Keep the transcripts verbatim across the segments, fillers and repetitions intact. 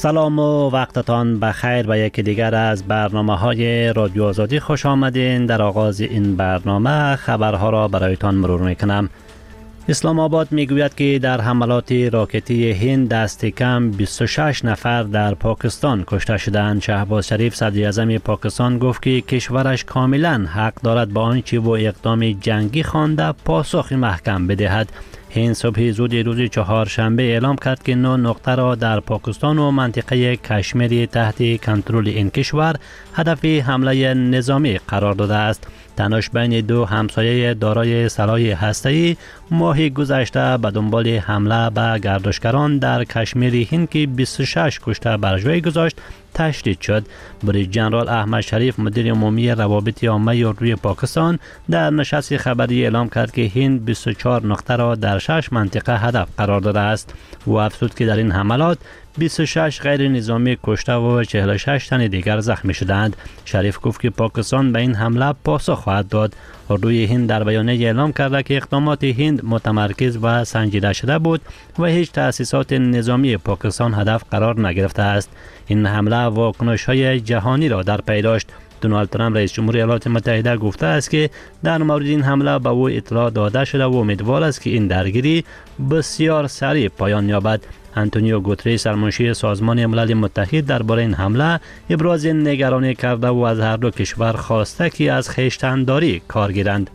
سلام و وقتتان بخیر. به یکی دیگر از برنامه های رادیو آزادی خوش آمدین. در آغاز این برنامه خبرها را برایتان مرور میکنم. اسلام آباد میگوید که در حملات راکتی هند دست کم بیست و شش نفر در پاکستان کشته شدند. شهباز شریف صدر اعظم پاکستان گفت که کشورش کاملا حق دارد با آنچه و اقدام جنگی خوانده پاسخ محکم بدهد. هند صبح زود روز چهارشنبه اعلام کرد که نه نقطه را در پاکستان و منطقه کشمیر تحت کنترل این کشور هدف حمله نظامی قرار داده است. تنش بین دو همسایه دارای سلاح هسته‌ای ماه گذشته به دنبال حمله به گردشگران در کشمیر هند که بیست و شش کشته بر جای گذاشت تشدید شد. بریگیدر ژنرال احمد شریف مدیر عمومی روابط عامه اردوی پاکستان در نشست خبری اعلام کرد که هند بیست و چهار نقطه را در شش منطقه هدف قرار داده است. او افزود که در این حملات بیست و شش غیر نظامی کشته و چهل و شش تن دیگر زخمی شدند. شریف گفت که پاکستان به این حمله پاسخ خواهد داد. اردوی هند در بیانیه اعلام کرده که اقدامات هند متمرکز و سنجیده شده بود و هیچ تأسیسات نظامی پاکستان هدف قرار نگرفته است. این حمله واکنش‌های جهانی را در پی داشت. دونالد ترامپ رئیس جمهور ایالات متحده گفته است که در مورد این حمله به او اطلاع داده شده و امیدوار است که این درگیری بسیار سریع پایان یابد. آنتونیو گوتریس سرمنشی سازمان ملل متحد درباره این حمله ابراز نگرانی کرده و از هر دو کشور خواسته که از خویشتنداری کار گیرند.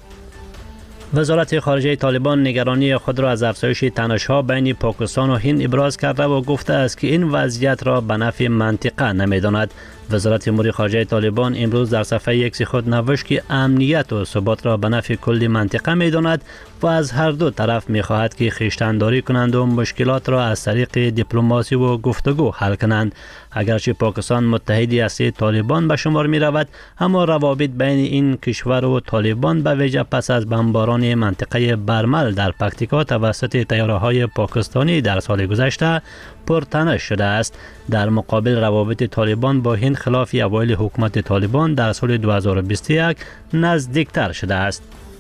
وزارت خارجه طالبان نگرانی خود را از افزایش تنش‌ها بین پاکستان و هند ابراز کرده و گفته است که این وضعیت را به نفع منطقه نمی‌داند. وزارت امور خارجه طالبان امروز در صفحه ایکس خود نوشت که امنیت و ثبات را به نفع کل منطقه می‌داند و از هر دو طرف می‌خواهد که خویشتنداری کنند و مشکلات را از طریق دیپلماسی و گفتگو حل کنند. اگرچه پاکستان متحدی اصلی طالبان به شمار می‌رود، اما روابط بین این کشور و طالبان به ویژه پس از بمباران منطقه برمل در پکتیکا توسط طیاره‌های پاکستانی در سال گذشته پرتنش شده است. در مقابل روابط طالبان با هند خلاف اوایل حکومت طالبان در سال دو هزار و بیست و یک نزدیکتر شده است.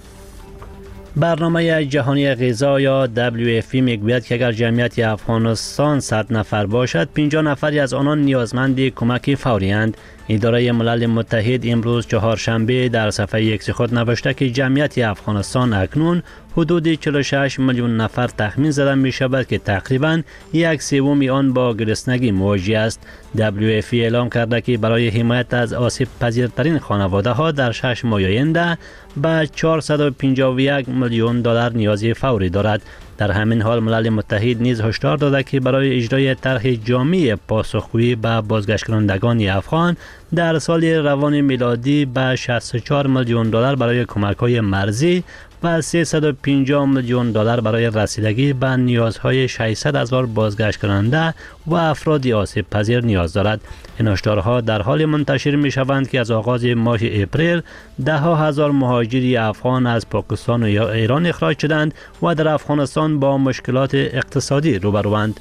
برنامه جهانی غذا یا دبلیو اف پی میگوید که اگر جمعیت افغانستان صد نفر باشد، پنجاه نفری از آنان نیازمند کمک فوری اند. اداره ملل متحد امروز چهارشنبه در صفحه ایکس خود نوشته که جمعیت افغانستان اکنون حدود چهل و شش میلیون نفر تخمین زده می شود که تقریباً یک سوم آن با گرسنگی مواجه است. دبلیو اف پی اعلام کرده که برای حمایت از آسیب پذیرترین خانواده ها در شش ماه آینده به چهارصد و پنجاه و یک میلیون دلار نیازی فوری دارد. در همین حال ملل متحد نیز هشدار داده که برای اجرای طرح جامع پاسخگویی به بازگشت کنندگان افغان در سال روان میلادی به شصت و چهار میلیون دلار برای کمک‌های مرزی و سیصد و پنجاه میلیون دلار برای رسیدگی به نیازهای ششصد هزار بازگشت کننده و افراد آسیب پذیر نیاز دارد. این هشدارها در حال منتشر می شوند که از آغاز ماه اپریل ده ها هزار مهاجری افغان از پاکستان و ایران اخراج شدند و در افغانستان با مشکلات اقتصادی روبروند.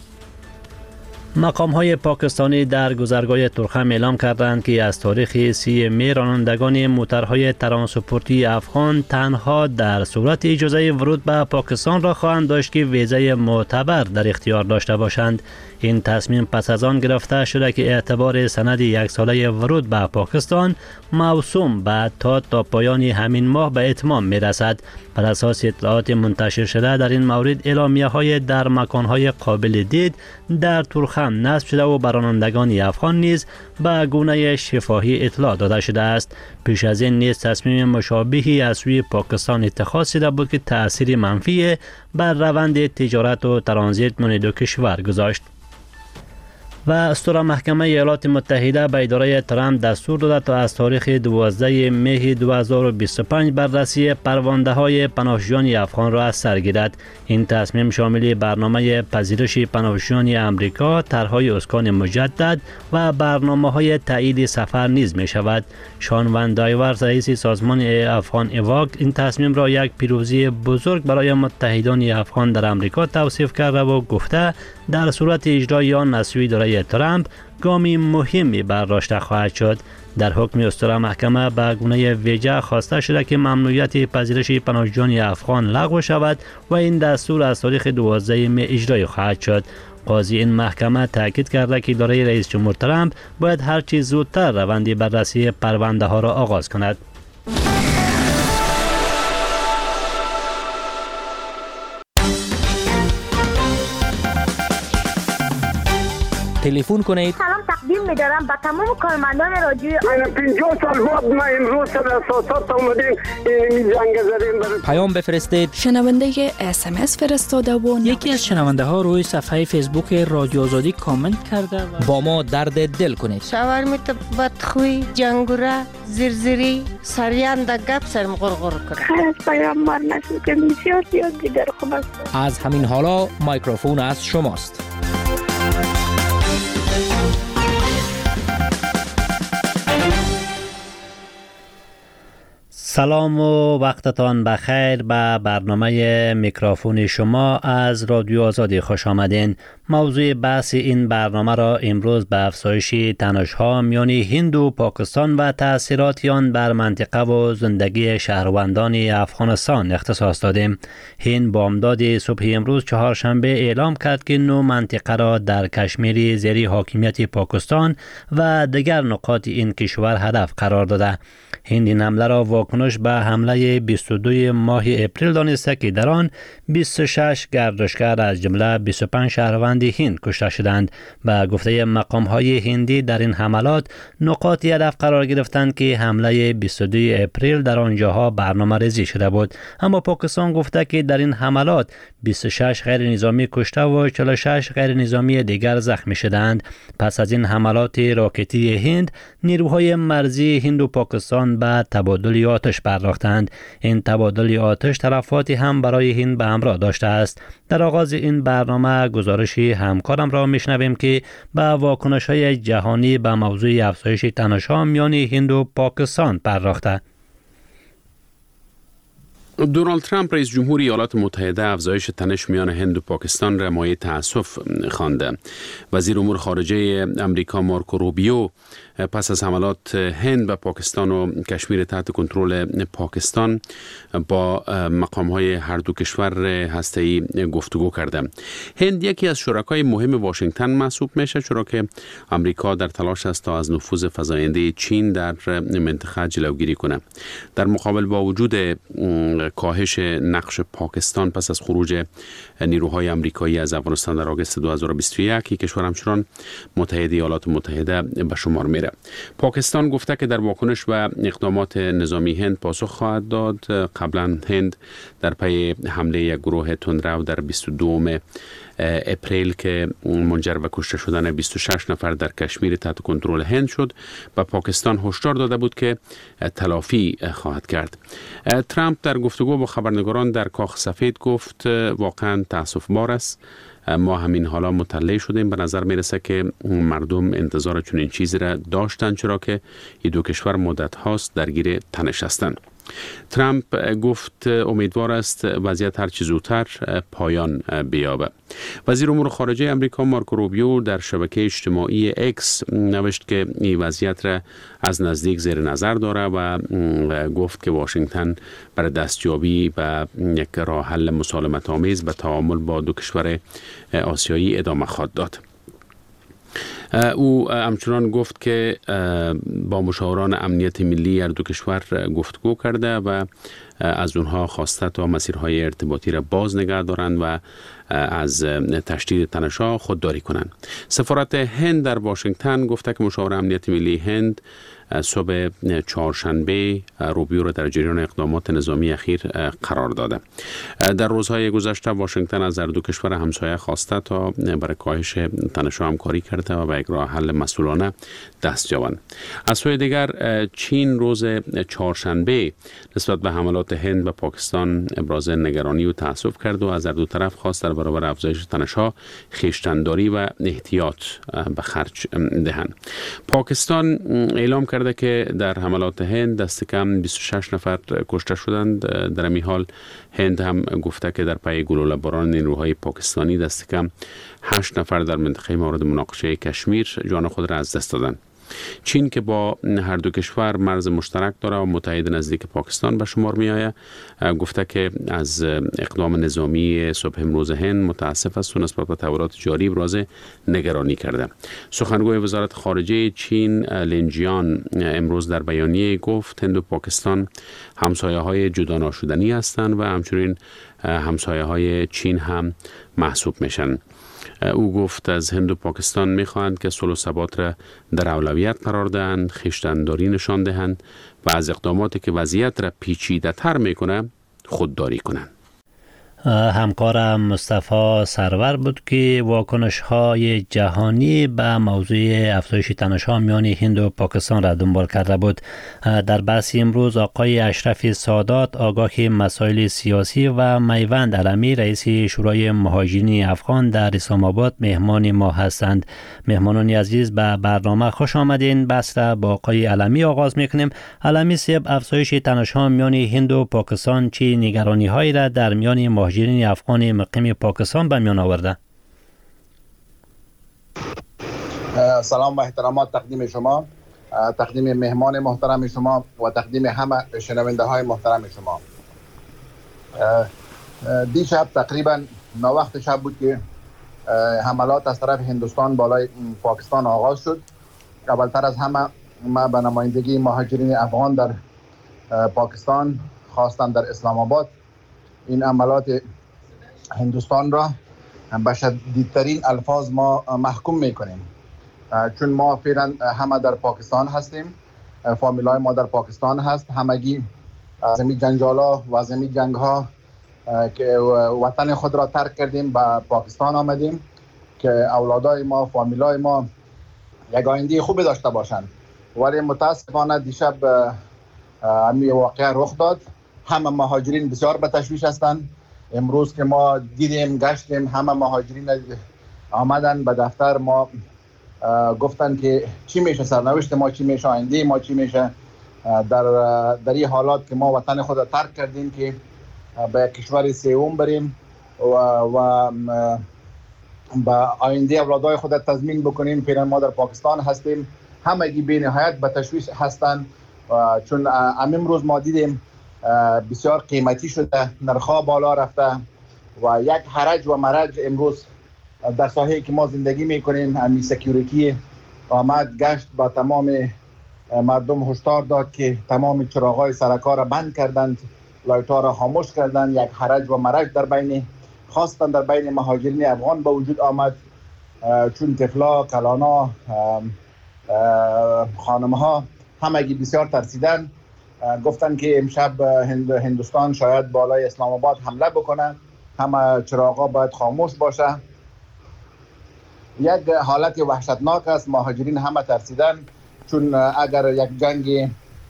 مقام های پاکستانی در گذرگاه ترخم اعلام کردند که از تاریخ سی می رانندگان موترهای ترانسپورتی افغان تنها در صورت اجازه ورود به پاکستان را خواهند داشت که ویزای معتبر در اختیار داشته باشند. این تصمیم پس از آن گرفته شده که اعتبار سند یک ساله ورود به پاکستان موسوم به تا تا پایان همین ماه به اتمام می رسد. بر اساس اطلاعات منتشر شده در این مورد اعلامیه های در مکان های قابل دید در ترخم نصب شده و برانندگان افغان نیز به گونه شفاهی اطلاع داده شده است. پیش از این نیز تصمیم مشابهی از سوی پاکستان اتخاذ شده بود که تأثیر منفی بر روند تجارت و ترانزیت میان دو کشور گذاشت. و اسطوره محکمه ایالات متحده به اداره ترامپ دستور داده تا از تاریخ دوازده مه دو هزار و بیست و پنج بررسی پرونده های پناهجویان افغان را از سر گیرد. این تصمیم شامل برنامه پذیرش پناهجویان امریکا، طرحهای اسکان مجدد و برنامه های تایید سفر نیز می شود. شان وان دایور رئیس سازمان افغان ایواک این تصمیم را یک پیروزی بزرگ برای متحدان افغان در امریکا توصیف کرده و گفته در صورت اجرای آن از سوی اداره ترامپ گامی مهمی برداشته خواهد شد. در حکم اسطوره محکمه به گونه ویژه خواسته شده که ممنوعیت پذیرش پناهجویان افغان لغو شود و این دستور از تاریخ دوازده مه اجرای خواهد شد. قاضی این محکمه تاکید کرده که اداره رئیس جمهور ترامپ باید هر چه زودتر روند بررسی پرونده ها را آغاز کند. تلفن کنید. سلام تقدیم می‌دارم به تمام کارمندان رادیو. من پنجاه سال بعد ما امروز در اساسات اومدیم این جنگ زدیم. پیام بفرستید. شنونده اس ام اس فرستاده و یکی از شنونده ها روی صفحه فیسبوک رادیو آزادی کامنت کرده و با ما درد دل کنید. شاورمیت بدخوی، جنگوره، زرزری، سریان در گپ سرم غرغر کرد. خیر از پیامبر نشد که بسیار زیاد دیگر خوب است. از همین حالا میکروفون از شماست. سلام و وقتتان بخیر. به برنامه میکروفون شما از رادیو آزادی خوش آمدین. موضوع بحث این برنامه را امروز به افزایش تنش‌ها میان هند و پاکستان و تأثیرات آن بر منطقه و زندگی شهروندان افغانستان اختصاص دادیم. هند بامداد صبح امروز چهارشنبه اعلام کرد که نو منطقه را در کشمیر زیر حاکمیت پاکستان و دیگر نقاط این کشور هدف قرار داده. هند این حمله را واکنش به حمله بیست و دو ماه اپریل دانسته که در آن بیست و شش گردشگر از جمله بیست و پنج شهروند هند کشته شدند. به گفته مقام‌های هندی در این حملات نقاطی هدف قرار گرفتند که حمله بیست و دو اپریل در آنجاها برنامه ریزی شده بود. اما پاکستان گفته که در این حملات بیست و شش غیر نظامی کشته و چهل و شش غیر نظامی دیگر زخمی شدند. پس از این حملات راکتی هند، نیروهای مرزی هند و پاکستان به تبادل آتش پرداختند. این تبادل آتش تلفاتی هم برای هند به همراه داشته است. در آغاز این برنامه گزارش همکارم را میشنویم که به واکنش‌های جهانی به موضوع افزایش تنش‌ها میان هند و پاکستان پرداخته. دونالد ترامپ رئیس جمهور ایالات متحده افزایش تنش میان هند و پاکستان را مایه تأسف خوانده. وزیر امور خارجه امریکا مارکو روبیو پس از حملات هند به پاکستان و کشمیر تحت کنترل پاکستان با مقام‌های هر دو کشور هسته‌ای گفتگو کرده. هند یکی از شرکای مهم واشنگتن محسوب میشه، چرا که امریکا در تلاش است تا از نفوذ فزاینده چین در منطقه جلوگیری کنه. در مقابل با وجود کاهش نقش پاکستان پس از خروج نیروهای آمریکایی از افغانستان در آگوست دو هزار و بیست و یک، کشور همچنان متحد ایالات متحده به شمار میره. پاکستان گفته که در واکنش به اقدامات نظامی هند پاسخ خواهد داد. قبلا هند در پی حمله یک گروه تندرو در بیست و دو اپریل که منجر به کشته شدن بیست و شش نفر در کشمیر تحت کنترل هند شد، به پاکستان هشدار داده بود که تلافی خواهد کرد. ترامپ در گفتگو با خبرنگاران در کاخ سفید گفت واقعا تأسف بار است، ما همین حالا مطلع شدیم. به نظر میرسه که مردم انتظار چنین چیزی را داشتند، چرا که این دو کشور مدت هاست درگیر تنش هستند. ترامپ گفت امیدوار است وضعیت هر چه زودتر پایان بیابه. وزیر امور خارجه امریکا مارکو روبیو در شبکه اجتماعی اکس نوشت که این وضعیت را از نزدیک زیر نظر داره و گفت که واشنگتن برای دستیابی به یک راه حل مسالمت آمیز به تعامل با دو کشور آسیایی ادامه خواهد داد. او همچنان گفت که با مشاوران امنیت ملی هر دو کشور گفتگو کرده و از اونها خواسته تا مسیرهای ارتباطی را باز نگه دارند و از تشدید تنش‌ها خودداری کنند. سفارت هند در واشنگتن گفته که مشاور امنیت ملی هند صبح چهارشنبه روبیو را در جریان اقدامات نظامی اخیر قرار داده. در روزهای گذشته واشنگتن از هر دو کشور همسایه خواسته تا برای کاهش تنش‌ها همکاری کرده و به یک راه حل مسئولانه دست یابند. از سوی دیگر چین روز چهارشنبه نسبت به حملات هند به پاکستان ابراز نگرانی و تأسف کرد و از هر دو طرف خواست در برابر افزایش تنش‌ها خویشتن‌داری و احتیاط به خرج دهند. پاکستان اعلام کرده که در حملات هند دست کم بیست و شش نفر کشته شدند. در این حال هند هم گفته که در پی گلوله باران نیروهای پاکستانی دست کم هشت نفر در منطقه مورد مناقشه کشمیر جان خود را از دست دادند. چین که با هر دو کشور مرز مشترک داره و متحد نزدیک پاکستان به شمار می آید، گفته که از اقدام نظامی صبح امروز هند متاسف است و نسبت به تحولات جاری ابراز نگرانی کرده. سخنگوی وزارت خارجه چین لین جیان امروز در بیانیه گفت هند و پاکستان همسایه های جدا ناشدنی هستند و همچنین همسایه های چین هم محسوب میشن. او گفت از هند و پاکستان میخواهند که صلح و ثبات را در اولویت قرار دهند، خویشتن‌داری نشان دهند و از اقداماتی که وضعیت را پیچیده تر میکنه خودداری کنند. همکارم مصطفی سرور بود که واکنش های جهانی به موضوع افزایش تنش‌ها میان هند و پاکستان را دنبال کرده بود. در بحث امروز آقای اشرف سادات آگاه مسائل سیاسی و میوند علمی رئیس شورای مهاجرین افغان در اسلام آباد مهمان ما هستند. مهمانان عزیز به برنامه خوش آمدین. بحث را با آقای علمی آغاز میکنیم. علمی صاحب، افزایش تنش‌ها میان هند و پاکستان چه نگرانی هایی را در میان مهاجرین افغان مقیم پاکستان به میان آورده؟ سلام و احترامات تقدیم شما، تقدیم مهمان محترم شما و تقدیم همه شنونده های محترم شما. دیشب تقریبا ناوقت شب بود که حملات از طرف هندوستان بالای پاکستان آغاز شد. اولتر از همه ما به نمایندگی مهاجرین افغان در پاکستان خواستم در اسلام آباد این عملات هندوستان را به شدیدترین الفاظ ما محکوم میکنیم، چون ما فعلا همه در پاکستان هستیم، فامیلای ما در پاکستان هست، همگی از این جنجالا و از این جنگ ها که وطن خود را ترک کردیم به پاکستان آمدیم که اولادای ما، فامیلای ما یک آینده خوبی داشته باشند. ولی متاسفانه دیشب همین واقعه رخ داد. همه مهاجرین بسیار به تشویش هستند. امروز که ما دیدیم، گشتیم، همه مهاجرین آمدن به دفتر ما، گفتن که چی میشه سرنوشت ما، چی میشه آینده ما، چی میشه در در این حالات که ما وطن خود را ترک کردیم که به کشور سوم بریم و و با آینده اولادای خود تضمین بکنیم. فعلا ما در پاکستان هستیم. همگی بی نهایت به تشویش هستند، چون امروز ما دیدیم بسیار قیمتی شده، نرخ‌ها بالا رفته و یک حرج و مرج امروز در ساحه‌ای که ما زندگی میکنیم. همین سکیوریتی آمد گشت با تمام مردم هشدار داد که تمام چراغ‌های سرکار را بند کردند، لایت‌ها را خاموش کردند. یک حرج و مرج در بین خاصتا در بین مهاجرین افغان به وجود آمد، چون طفلا، کلانا، خانم‌ها همگی بسیار ترسیدند. گفتن که امشب هند هندوستان شاید بالای اسلام آباد حمله بکنه، همه چراغا باید خاموش باشه. یک حالت وحشتناک است. مهاجرین همه ترسیدن، چون اگر یک جنگ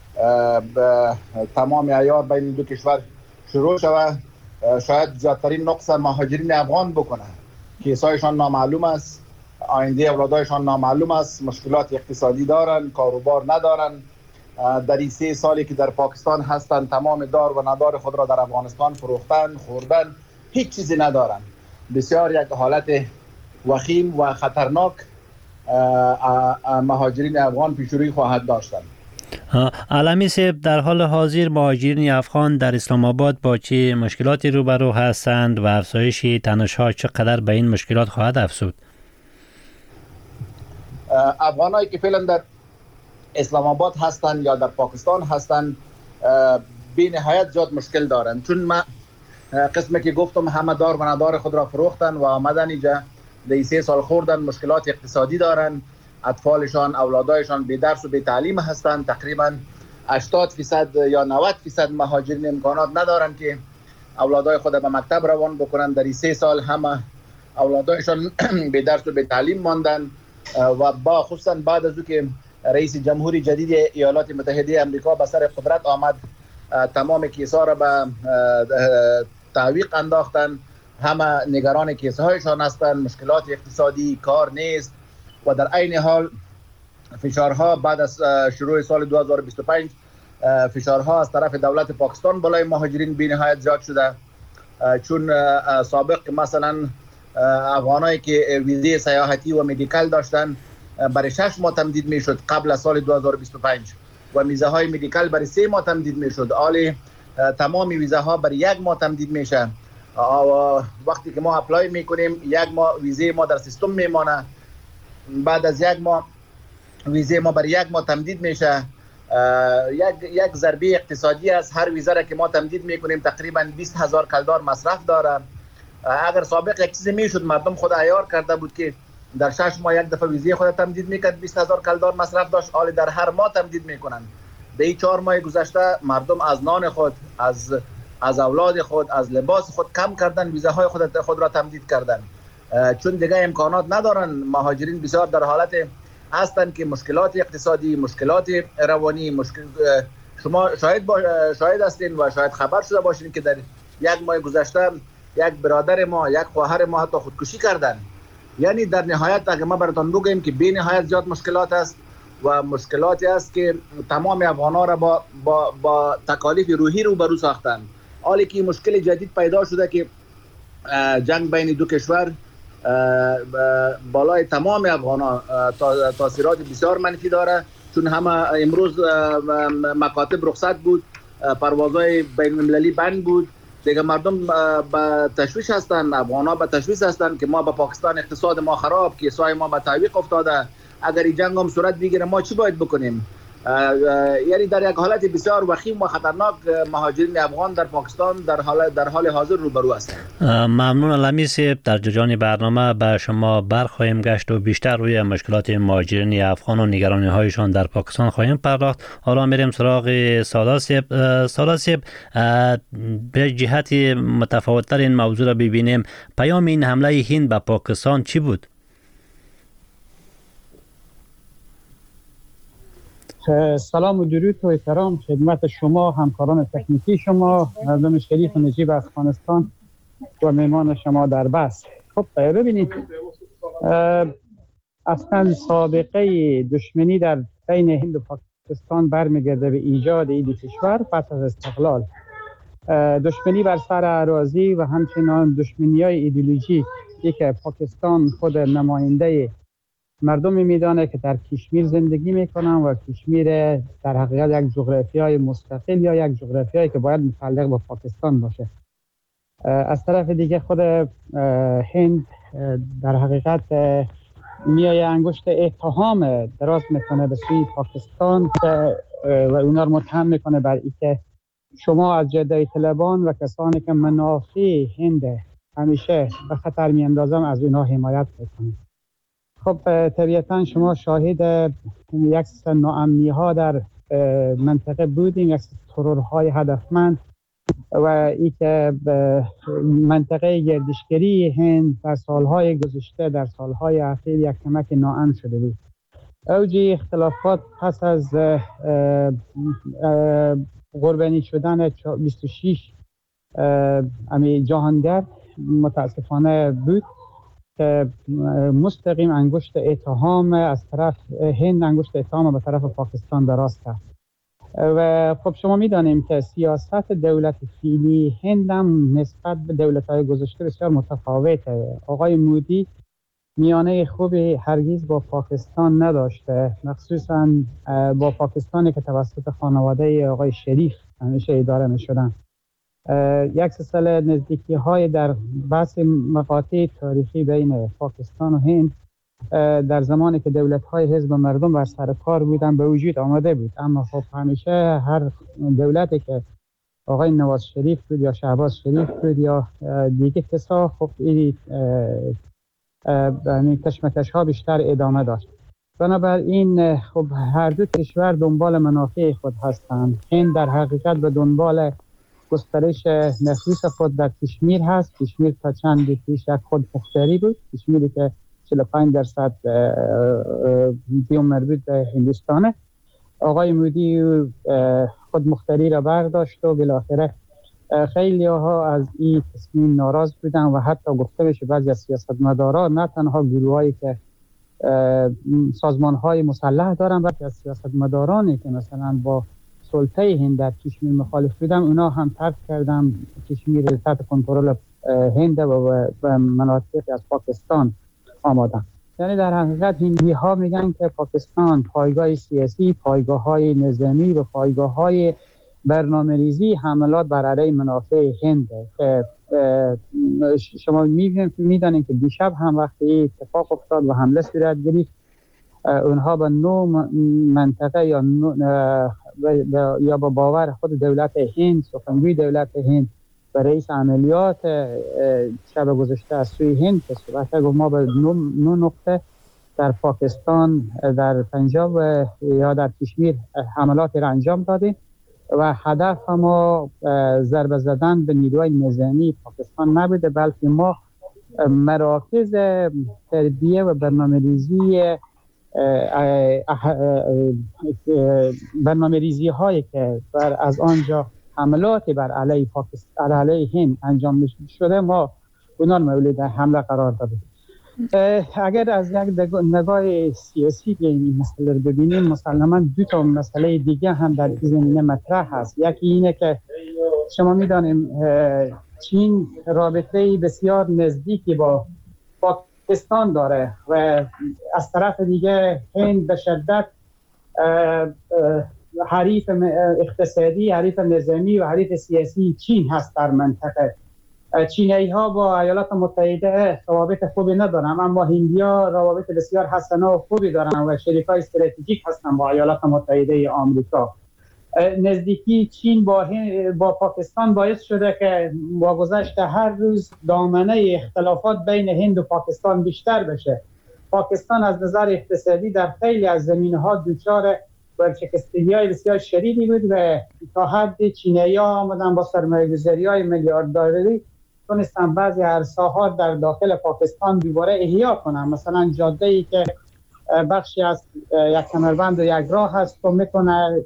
تمام عیار بین دو کشور شروع شود، شاید زیادترین نقص مهاجرین افغان بکنه. کیسایشان نامعلوم است، آینده اولادایشان نامعلوم است، مشکلات اقتصادی دارن، کاروبار ندارن. در این سه سالی که در پاکستان هستند تمام دار و ندار خود را در افغانستان فروختن، خوردن، هیچ چیزی ندارن. بسیار یک حالت وخیم و خطرناک مهاجرین افغان پیش روی خواهد داشتن. علمی صاحب، در حال حاضر مهاجرین افغان در اسلام آباد با چه مشکلاتی روبرو هستند و افزایش تنش‌ها چقدر به این مشکلات خواهد افزود؟ افغانایی که فعلا در اسلام آباد هستند یا در پاکستان هستند بی نهایت زیاد مشکل دارند، چون ما قسمی که گفتم همه دار و ندار خود را فروختن و آمدن اینجا در سه سال خوردن، مشکلات اقتصادی دارند، اطفالشان، اولادایشان بی درس و بی تعلیم هستند. تقریبا هشتاد فیصد یا نود فیصد مهاجرین امکانات ندارند که اولادای خود به مکتب روان بکنن. در سه سال همه اولادایشان بی درس و بی تعلیم ماندن و با خصوصا بعد از او که رئیس جمهوری جدید ایالات متحده آمریکا به سر قدرت آمد، تمام کیسا را به تعویق انداختن. همه نگران کیسه هایشان هستند، مشکلات اقتصادی، کار نیست و در عین حال فشارها بعد از شروع سال دو هزار و بیست و پنج فشارها از طرف دولت پاکستان بالای مهاجرین بی نهایت زیاد شده، چون سابق مثلا افغانایی که ویزه سیاحتی و مدیکال داشتن برای شش ماه تمدید میشد قبل از سال دو هزار و بیست و پنج و ویزه های مدیکال برای سه ماه تمدید میشد. حالا تمام ویزه ها برای یک ماه تمدید میشه. وقتی که ما اپلای میکنیم یک ماه ویزه ما در سیستم میمانه، بعد از یک ماه ویزه ما برای یک ماه تمدید میشه. یک یک ضربه اقتصادی است. هر ویزه را که ما تمدید میکنیم تقریبا بیست هزار کلدار مصرف داره. اگر سابق یک چیزی میشد مردم خود عیار کرده بود که در شش ماه یک دفعه ویزه خود تمدید میکرد، بیست هزار کلدار مصرف داشت. حالا در هر ماه تمدید میکنن. به این چهار ماه گذشته مردم از نان خود، از از اولاد خود، از لباس خود کم کردن، ویزه های خود خود را تمدید کردن، چون دیگه امکانات ندارن. مهاجرین بسیار در حالت هستند که مشکلات اقتصادی، مشکلات روانی، مشکل شما شاهد با... شاهد هستین و شاید خبر شده باشین که در یک ماه گذشته یک برادر ما، یک خواهر ما حتی خودکشی کردن. یعنی در نهایت اگه ما براتون بگیم که بی نهایت زیاد مشکلات است و مشکلاتی است که تمام افغان‌ها را با با با تکالیف روحی روبرو ساختن. حالی که مشکل جدید پیدا شده که جنگ بین دو کشور بالای تمام افغان‌ها تاثیرات بسیار منفی داره، چون همه امروز مکاتب رخصت بود، پروازهای بین المللی بند بود، دیگه مردم به تشویش هستن، افغان‌ها به تشویش هستن که ما به پاکستان اقتصاد ما خراب، که سای ما به تعویق افتاده، اگر این جنگ هم صورت بگیره ما چی باید بکنیم؟ یعنی در یک حالت بسیار وخیم و خطرناک مهاجرین افغان در پاکستان در حال در حال حاضر روبرو هستند. ممنون علمی صاحب. در جریان برنامه به شما برخواهیم گشت و بیشتر روی مشکلات مهاجرین افغان و نگرانی هایشان در پاکستان خواهیم پرداخت. حالا میریم سراغ سالا صاحب. سالا صاحب، به جهت متفاوت‌تر این موضوع را ببینیم. پیام این حمله هند به پاکستان چی بود؟ سلام و درود و احترام خدمت شما، همکاران تکنیکی شما، مردم شریف و نجیب افغانستان و مهمان شما در بس. خب ببینید، اصلا سابقه دشمنی در بین هند و پاکستان برمیگرده به ایجاد این دو کشور پس از استقلال. دشمنی بر سر اراضی و همچنان دشمنی‌های ایدئولوژیک که پاکستان خود نماینده مردمی میدانه که در کشمیر زندگی میکنن و کشمیر در حقیقت یک جغرافیای مستقل یا یک جغرافیایی که باید متعلق با پاکستان باشه. از طرف دیگه خود هند در حقیقت میای انگشت اتهام دراز میکنه به سوی پاکستان و اونا رو متهم میکنه بر اینکه شما از جدای طلبان و کسانی که منافع هند همیشه به خطر میاندازن از اونا حمایت میکنید. خب طبیعتا شما شاهد یک سری ناامنی ها در منطقه بودیم، یک سری ترورهای هدفمند و ای که منطقه گردشگری هند در سالهای گذشته در سالهای اخیر یک کمک ناامن شده بود. اوج اختلافات پس از قربانی شدن بیست و شش امی جهانگرد متاسفانه بود که مستقیم انگشت اتهام از طرف هند انگشت اتهام به طرف پاکستان دراز کرد. و خب شما میدانیم که سیاست دولت فعلی هند هم نسبت به دولت‌های گذشته بسیار متفاوته. آقای مودی میانه خوبی هرگز با پاکستان نداشته، مخصوصا با پاکستانی که توسط خانواده آقای شریف همیشه اداره می‌شدن. یک سلسله نزدیکی های در بحث مقاطع تاریخی بین پاکستان و هند در زمانی که دولت های حزب مردم بر سر کار بودن به وجود آمده بود، اما خب همیشه هر دولتی که آقای نواز شریف بود یا شهباز شریف بود یا دیگه کسا خب این کشمکش ها بیشتر ادامه داشت. بنابراین خب هر دو کشور دنبال منافع خود هستند. هند در حقیقت به دنبال گسترش نفوذ خود در کشمیر هست. کشمیر تا چند پیش یک خود مختاری بود، کشمیری که چهل و پنج درصد بیوم مربوط به هندوستانه. آقای مودی خود مختاری را برداشت و بالاخره خیلی ها از این تصمیم ناراض بودن و حتی گفته بشه بعضی از سیاستمداران، نه تنها گروهایی که سازمان های مسلح دارن بلکه از سیاستمدارانی که مثلا با سلطه هند در کشمیر مخالف بودن، اونا هم ترک کردن کشمیر تحت کنترل هند و مناطقی از پاکستان آمدن. یعنی در حقیقت هندی ها میگن که پاکستان پایگاه سیاسی، پایگاه های نظامی و پایگاه های برنامه ریزی حملات بر علیه منافع هند که شما میدانید که دیشب هم وقتی اتفاق افتاد و حمله صورت گرفت، اونها با نو منطقه یا یا با باور خود دولت هند، سخنگوی دولت هند و رئیس عملیات شب گذشته از سوی هند که صحبت کرد، ما به نو نقطه در پاکستان، در پنجاب یا در کشمیر حملات را انجام دادیم و هدف ما ضربه زدن به نیروهای نظامی پاکستان نبوده، بلکه ما مراکز تربیه و برنامه‌ریزی برنامه ریزی هایی که بر از آنجا حملات بر علیه پاکستان علیه هند انجام شده ما اونان مورد حمله قرار دادیم. اگر از یک نگاه سیاسی به این مسئله رو ببینیم، مسلماً دو تا مسئله دیگه هم در این زمینه مطرح هست. یکی اینه که شما میدانیم چین رابطه بسیار نزدیکی با پاکستان داره و از طرف دیگه هند به شدت حریف اقتصادی، حریف نظامی و حریف سیاسی چین هست در منطقه. چینی ها با ایالات متحده روابط خوبی ندارن، اما هندی ها روابط بسیار حسنه و خوبی دارن و شریکای استراتژیک هستن با ایالات متحده آمریکا. نزدیکی چین با با پاکستان باعث شده که با گذشت هر روز دامنه اختلافات بین هند و پاکستان بیشتر بشه. پاکستان از نظر اقتصادی در خیلی از زمینه‌ها دچار ورشکستگی‌های بسیار شدیدی بود و تا حد چینی‌ها آمدن با سرمایه‌گذاری‌های میلیارددلاری تونستن بعضی عرصه‌ها در داخل پاکستان دوباره احیا کنن. مثلا جاده‌ای که بخشی از یک کمربند و یک راه هست و میتونه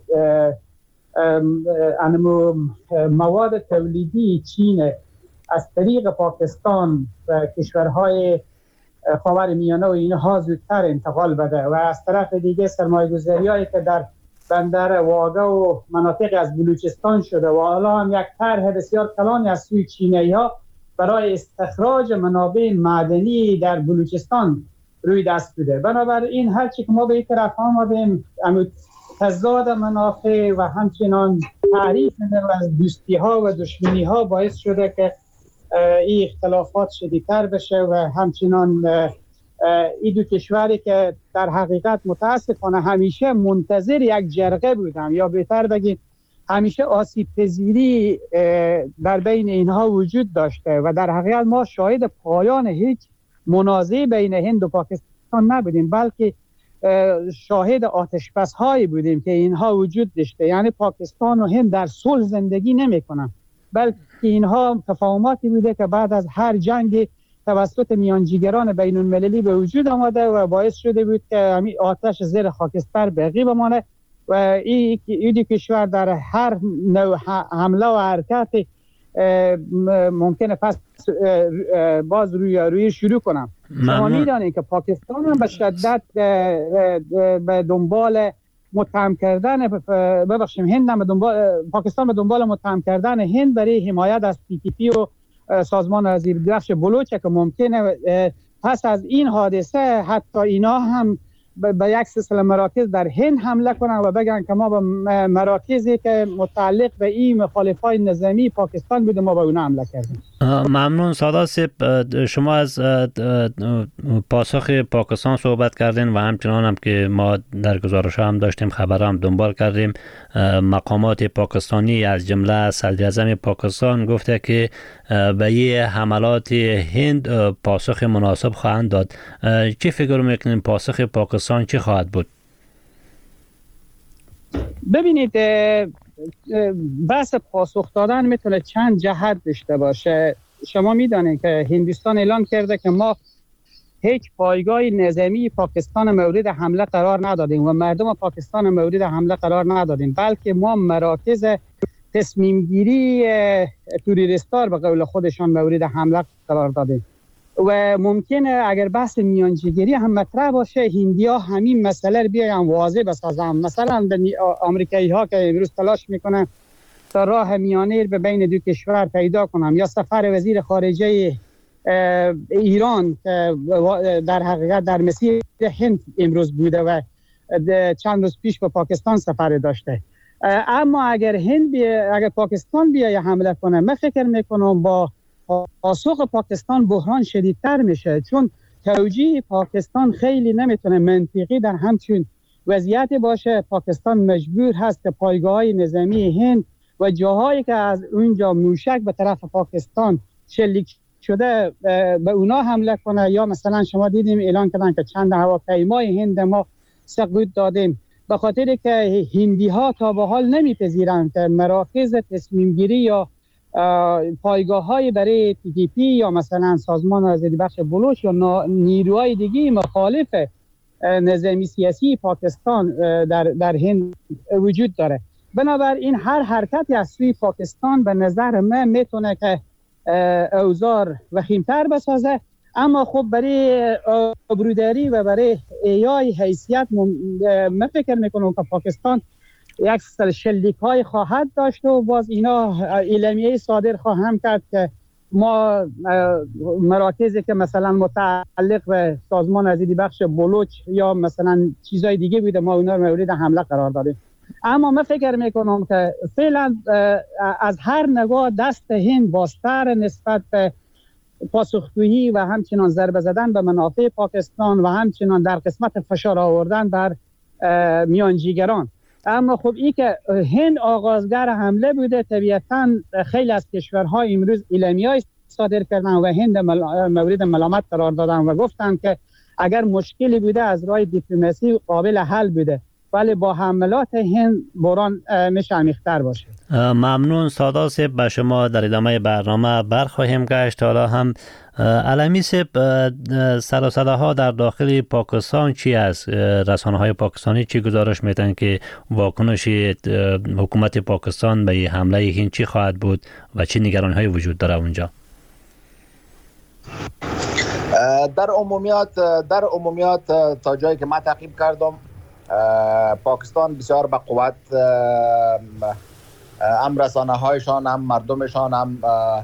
انمو مواد تولیدی چین از طریق پاکستان و کشورهای خاورمیانه و اینها زودتر انتقال بده و از طرف دیگه سرمایه‌گذاری‌هایی که در بندر واگه و مناطق از بلوچستان شده و حالا هم یک طرح بسیار کلانی از سوی چینی‌ها برای استخراج منابع معدنی در بلوچستان روی دست بوده. بنابراین هر چی که ما به این طرف آمدیم تضاد منافع و همچنان تعریف از دوستی ها و دشمنی ها باعث شده که این اختلافات شدیدتر بشه و همچنان این دو کشوری که در حقیقت متاسفانه همیشه منتظر یک جرقه بودن یا بهتر بگیم همیشه آسیب پذیری در بین اینها وجود داشته و در حقیقت ما شاهد پایان هیچ منازعه بین هند و پاکستان نبودیم، بلکه شاهد آتش بس هایی بودیم که اینها وجود داشته. یعنی پاکستان و هند در صلح زندگی نمی کنن، بلکه اینها تفاهماتی بوده که بعد از هر جنگ توسط میانجیگران بین المللی به وجود آمده و باعث شده بود که همین آتش زیر خاکستر باقی بمانه و این این کشور در هر نوع حمله و حرکت ممکنه پس باز روی روی شروع کنم. شما میدانید که پاکستان هم به شدت به دنبال متهم کردن ببخشیم هند هم به دنبال پاکستان به دنبال متهم کردن هند برای حمایت از پی تی پی و سازمان اذیربخش بلوچ که ممکنه پس از این حادثه حتی اینا هم به یک سلسله مراکز در هند حمله کنن و بگن که ما به مراکزی که متعلق به این مخالفای نظامی پاکستان بوده ما به اون حمله کردیم. ممنون سادات صاحب، شما از پاسخ پاکستان صحبت کردین و همچنان هم که ما در گزارش هم داشتیم خبر هم دنبال کردیم. مقامات پاکستانی از جمله صدر اعظم پاکستان گفته که به یه حملات هند پاسخ مناسب خواهند داد. چه فکر میکنین پاسخ پاکستان چه خواهد بود؟ ببینید بحث پاسخ دادن میتونه چند جهت داشته باشه. شما میدانید که هندوستان اعلام کرده که ما هیچ پایگاه نظامی پاکستان مورد حمله قرار ندادیم و مردم پاکستان مورد حمله قرار ندادیم، بلکه ما مراکز تصمیم گیری توریستار به قول خودشان مورد حمله قرار دادیم و ممکنه اگر بحث میانجیگری هم مطرح باشه هندیا همین مسئله رو بیاین واضح بسازن. مثلا به آمریکایی ها که امروز تلاش میکنن تا راه میانه به بین دو کشور پیدا کنن یا سفر وزیر خارجه ایران که در حقیقت در مسیر هند امروز بوده و چند روز پیش به پاکستان سفر داشته. اما اگر هند بیا، اگر پاکستان بیای حمله کنه، من فکر میکنم با پاسخ پاکستان بحران شدیدتر میشه، چون توجیه پاکستان خیلی نمیتونه منطقی در همچین وضعیتی باشه. پاکستان مجبور هست که پایگاه‌های نظامی هند و جاهایی که از اونجا موشک به طرف پاکستان شلیک شده به اونا حمله کنه، یا مثلا شما دیدیم اعلان کردن که چند هواپیمای هند ما سقوط دادیم، به خاطر که هندی ها تا به حال نمیپذیرند که مراکز تصمیم گیری یا پایگاه های برای تی تی پی یا مثلا سازمان آزادی بخش بلوچ یا نیروهای دیگه مخالف نظامی سیاسی پاکستان در در هند وجود داره. بنابراین هر حرکتی از سوی پاکستان به نظر من میتونه که اوضاع وخیمتر بسازه، اما خب برای آبروداری و برای ایای حیثیت من فکر میکنم که پاکستان یک شلیک های خواهد داشت و باز اینا اعلامیه صادر خواهم کرد که ما مراکزی که مثلا متعلق به سازمان آزادی بخش بلوچ یا مثلا چیزای دیگه بوده ما اونا رو مورد حمله قرار دادیم. اما من فکر میکنم که فعلا از هر نگاه دست هند بازتر نسبت به پاسخگویی و همچنان ضربه زدن به منافع پاکستان و همچنان در قسمت فشار آوردن بر میانجیگران. اما خب این که هند آغازگر حمله بوده، طبیعتاً خیلی از کشورها امروز اعلامیه‌ای صادر کردن و هند مورد ملامت قرار دادن و گفتن که اگر مشکلی بوده از راه دیپلماسی قابل حل بوده، ولی با حملات هند بحران میشه عمیق‌تر باشه. ممنون سادات صاحب، به شما در ادامه برنامه برخواهیم گشت. حالا هم علمی صاحب، سر و صداها در داخل پاکستان چی است؟ رسانه های پاکستانی چی گزارش میدن که واکنش حکومت پاکستان به حمله هند چی خواهد بود و چه نگرانی های وجود داره اونجا؟ در عمومیات در عمومیات تا جایی که من تعقیب کردم، پاکستان بسیار به قوت هم رسانه هایشان، هم مردمشان، هم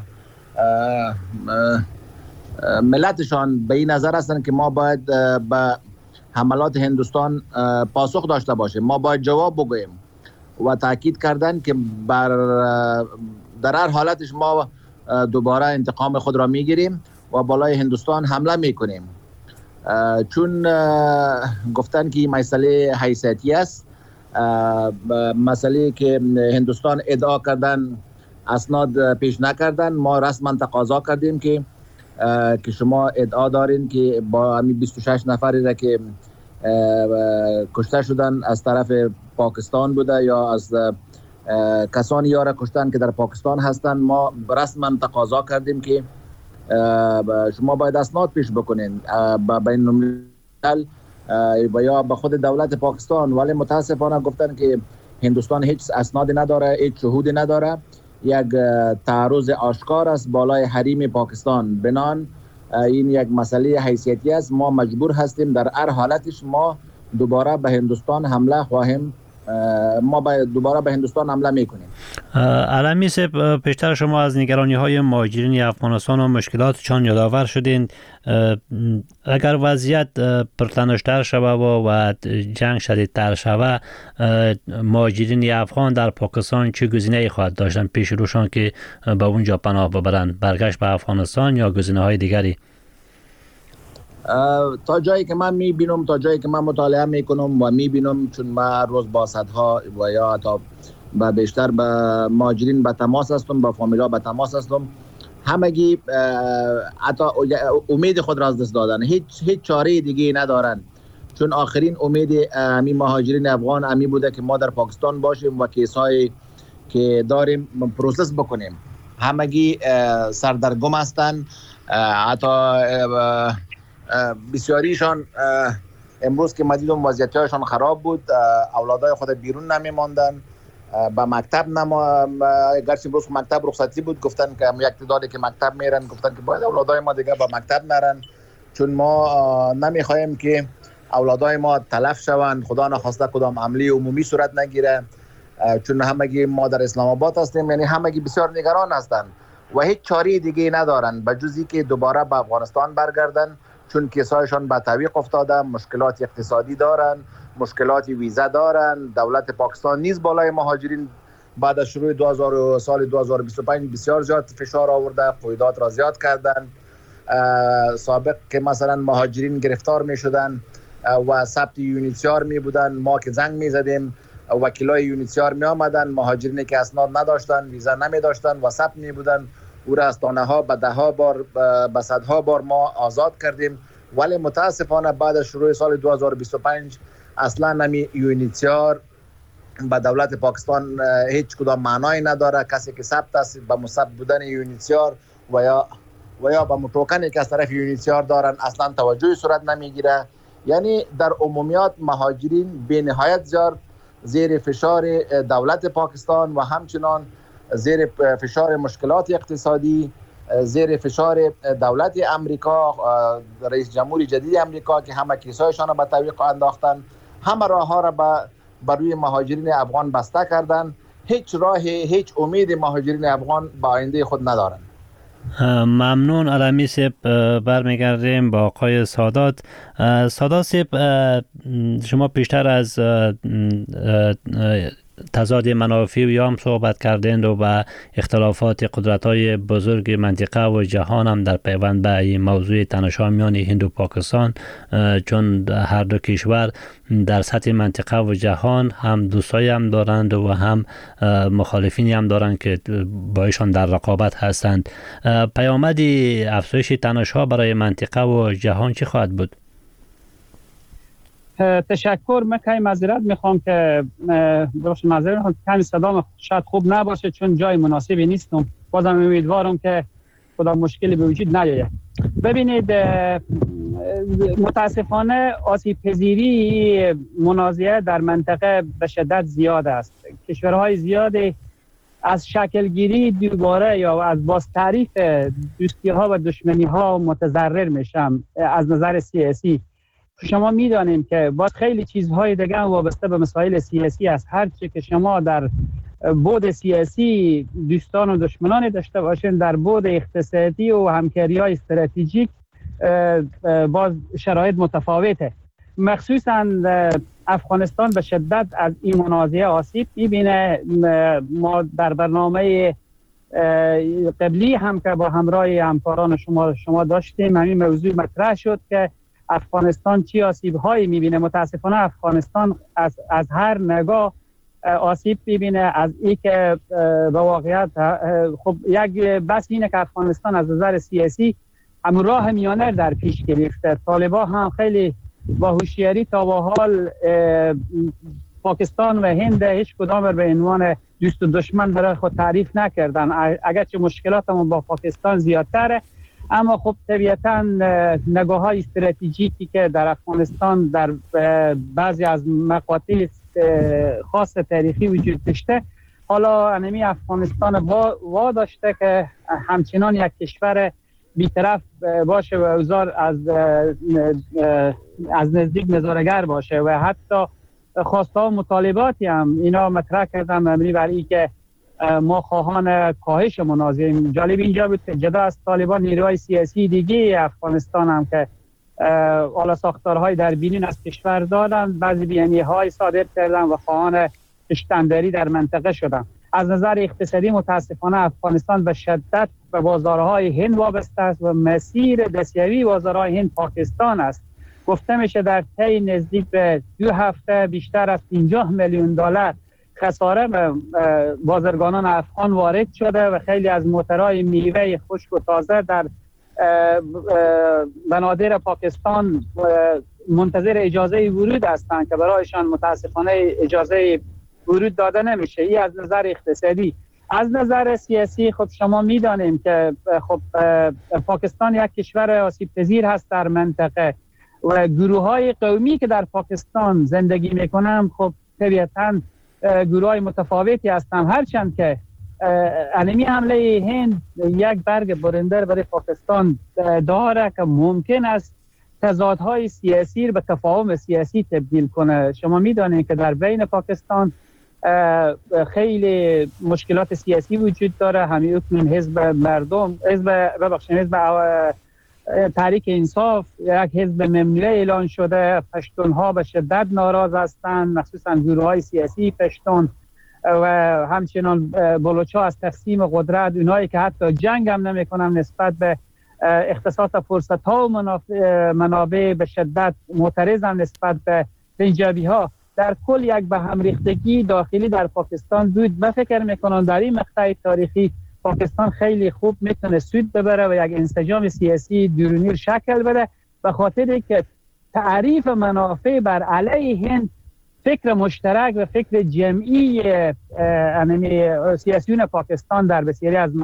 ملتشان به این نظر هستند که ما باید به حملات هندوستان پاسخ داشته باشیم، ما باید جواب بگوییم و تاکید کردن که بر در هر حالتش ما دوباره انتقام خود را میگیریم و بالای هندوستان حمله میکنیم، چون گفتن که مسئله حیثیتی است، مسئله که هندوستان ادعا کردن اسناد پیش نکردن. ما رسما تقاضا کردیم که که شما ادعا دارین که با همین بیست و شش نفری را که کشته شدن از طرف پاکستان بوده یا از کسانی یا را کشتن که در پاکستان هستند، ما رسما تقاضا کردیم که شما باید اسناد پیش بکنین با بین الملل و یا به خود دولت پاکستان، ولی متاسفانه گفتن که هندوستان هیچ اسنادی نداره، هیچ شهودی نداره. یک تعرض آشکار است بالای حریم پاکستان. بنان این یک مسئله حیثیتی است، ما مجبور هستیم در هر حالتش ما دوباره به هندوستان حمله خواهیم، ما باید دوباره به هندوستان حمله میکنیم. علمی صاحب، پیشتر شما از نگرانی های مهاجرین افغانستان و مشکلاتشان یادآور شدین. اگر وضعیت پرتنش‌تر شود و جنگ شدیدتر شود، مهاجرین افغان در پاکستان چه گزینه‌ای خواهد داشتن پیش روشان که به اونجا پناه ببرند؟ برگشت به افغانستان یا گزینه‌های دیگری؟ تا جایی که من میبینم، تا جایی که من مطالعه میکنم و میبینم، چون من روز با صدها و یا حتی با بیشتر با مهاجرین به تماس هستم، با فامیلا به تماس هستم، همگی حتی امید خود را از دست دادن، هیچ هیچ چاره دیگه ندارن، چون آخرین امید همین مهاجرین افغان همی بوده که ما در پاکستان باشیم و کیس‌های که داریم پروسس بکنیم. همگی سردرگم هستن، حتی بسیاریشان امروز که مدیدم وضعیت‌هایشان خراب بود، اولادای خود بیرون نمی ماندن، به مکتب نما، گرچه امروز مکتب رخصتی بود، گفتن که یک تعدادی که مکتب میرن گفتن که باید اولادای ما دیگه به مکتب نرن، چون ما نمیخوایم که اولادای ما تلف شوند، خدا نخواسته کدام عملی عمومی صورت نگیره، چون همگی ما در اسلام آباد هستیم، یعنی همگی بسیار نگران هستند و هیچ چاره دیگه ندارن به جز که دوباره به افغانستان برگردن، چون کیسایشان به تعویق افتاده، مشکلات اقتصادی دارن، مشکلات ویزا دارن. دولت پاکستان نیز بالای مهاجرین بعد از شروع دو هزار سال دو هزار و بیست و پنج بسیار زیاد فشار آورده، قیودات را زیاد کردن. سابق که مثلا مهاجرین گرفتار می شدن و ثبت یونیسیار می بودن، ما که زنگ می زدیم وکیلای یونیسیار می آمدن، مهاجرینی که اسناد نداشتن، ویزا نمی داشتن و ثبت می بودن، او را از تانه ها به ده ها بار به صدها بار ما آزاد کردیم. ولی متاسفانه بعد از شروع سال دو هزار و بیست و پنج اصلا نمی یونیسیار به دولت پاکستان هیچ کدام معنای نداره. کسی که ثبت است به مثبت بودن یونیسیار و یا و یا به توکنی که از طرف یونیسیار دارن اصلا توجهی صورت نمیگیره. یعنی در عمومیات مهاجرین به نهایت زیاد زیر فشار دولت پاکستان و همچنان زیر فشار مشکلات اقتصادی، زیر فشار دولت امریکا، رئیس جمهور جدید امریکا که همه کیسایشان را به تعویق انداختن، همه راه ها را به بر روی مهاجرین افغان بسته کردن. هیچ راه، هیچ امید مهاجرین افغان به آینده خود ندارن. ممنون علمی صاحب. برمیگردیم با آقای سادات. سادات صاحب، شما پیشتر از تضاد منافع و یا هم صحبت کردند و به اختلافات قدرت‌های بزرگ منطقه و جهان هم در پیوند به این موضوع تنش‌ها میان هند و پاکستان، چون هر دو کشور در سطح منطقه و جهان هم دوستایی هم دارند و هم مخالفینی هم دارند که با ایشان در رقابت هستند. پیامد افزایش تنش‌ها برای منطقه و جهان چی خواهد بود؟ تشکر. من کمی معذرت میخوام که بخش معذرت میخوام کمی صدام شاید خوب نباشه چون جای مناسبی نیستم. بازم امیدوارم که خدا مشکلی به وجود نیاید. ببینید، متاسفانه آسیب پذیری منازعه در منطقه به شدت زیاد است. کشورهای زیادی از شکلگیری دوباره یا از باز تعریف دوستی ها و دشمنی ها متضرر میشن از نظر سیاسی. شما میدانیم که باز خیلی چیزهای دیگه وابسته به مسائل سیاسی است. هرچی که شما در بعد سیاسی دوستان و دشمنان داشته باشین، در بعد اقتصادی و همکاری‌های استراتژیک باز شرایط متفاوته. مخصوصا افغانستان به شدت از این منازعه آسیب میبینه. ما در برنامه قبلی هم که با همراه همکاران شما شما داشتیم همین موضوع مطرح شد که افغانستان چی آسیب هایی میبینه. متاسفانه افغانستان از, از هر نگاه آسیب میبینه. از این که به واقعیت خب یک بس اینه که افغانستان از نظر سیاسی هم راه میانه در پیش گرفته. طالبان هم خیلی با هوشیاری تا به حال پاکستان و هند هیچ کدام به عنوان دوست و دشمن برای خود تعریف نکردن. اگرچه مشکلاتمون با پاکستان زیادتره، اما خب طبیعتاً نگاه های استراتژیکی که در افغانستان در بعضی از مقاطع خاص تاریخی وجود داشته، حالا انمی افغانستان وا داشته که همچنان یک کشور بی‌طرف باشه و اوزار از از نزدیک نظاره‌گر باشه و حتی خواسته و مطالباتی هم اینا مطرح کردن مبنی بر این که ما خواهان کاهش منازعه. جالب اینجا بود که جدا از طالبان نیروهای سیاسی دیگه افغانستان هم که حالا ساختارهای در بیرون از کشور دادن، بعضی بیانیه‌های صادر کردن و خواهان کشتنداری در منطقه شدن. از نظر اقتصادی متاسفانه افغانستان به شدت به بازارهای هند وابسته است و مسیر دستیابی بازارهای هند پاکستان است. گفته میشه در طی نزدیک به دو هفته بیشتر از پنجاه میلیون دلار خساره به بازرگانان افغان وارد شده و خیلی از موترهای میوه خشک و تازه در بنادر پاکستان منتظر اجازه ورود هستند که برایشان متاسفانه اجازه ورود داده نمیشه. این از نظر اقتصادی. از نظر سیاسی خب شما میدانیم که خب پاکستان یک کشور آسیب پذیر هست در منطقه و گروه های قومی که در پاکستان زندگی میکنن خب طبیعتاً گروه های متفاوتی هستن. هرچند که انمی حمله هند یک برگ برنده برای پاکستان داره که ممکن است تضادهای سیاسی به تفاهم سیاسی تبدیل کنه. شما میدانید که در بین پاکستان خیلی مشکلات سیاسی وجود داره. همین اکنون حزب مردم، حزب ببخشید حزب تحریک انصاف یک حزب ممنوعه اعلان شده. پشتون ها به شدت ناراض هستند، مخصوصا گروه های سیاسی پشتون و همچنان بلوچ ها از تقسیم قدرت، اونایی که حتی جنگ هم نمی کنن نسبت به اختصاص فرصت ها و منابع به شدت معترضن نسبت به پنجابی ها. در کل یک به هم ریختگی داخلی در پاکستان بود. من فکر میکنم در این مقطع تاریخی پاکستان خیلی خوب میتونه سود ببره و یک انسجام سیاسی درونی شکل بده، به خاطر که تعریف منافع بر علیه هند فکر مشترک و فکر جمعی سیاسیون پاکستان در بسیاری از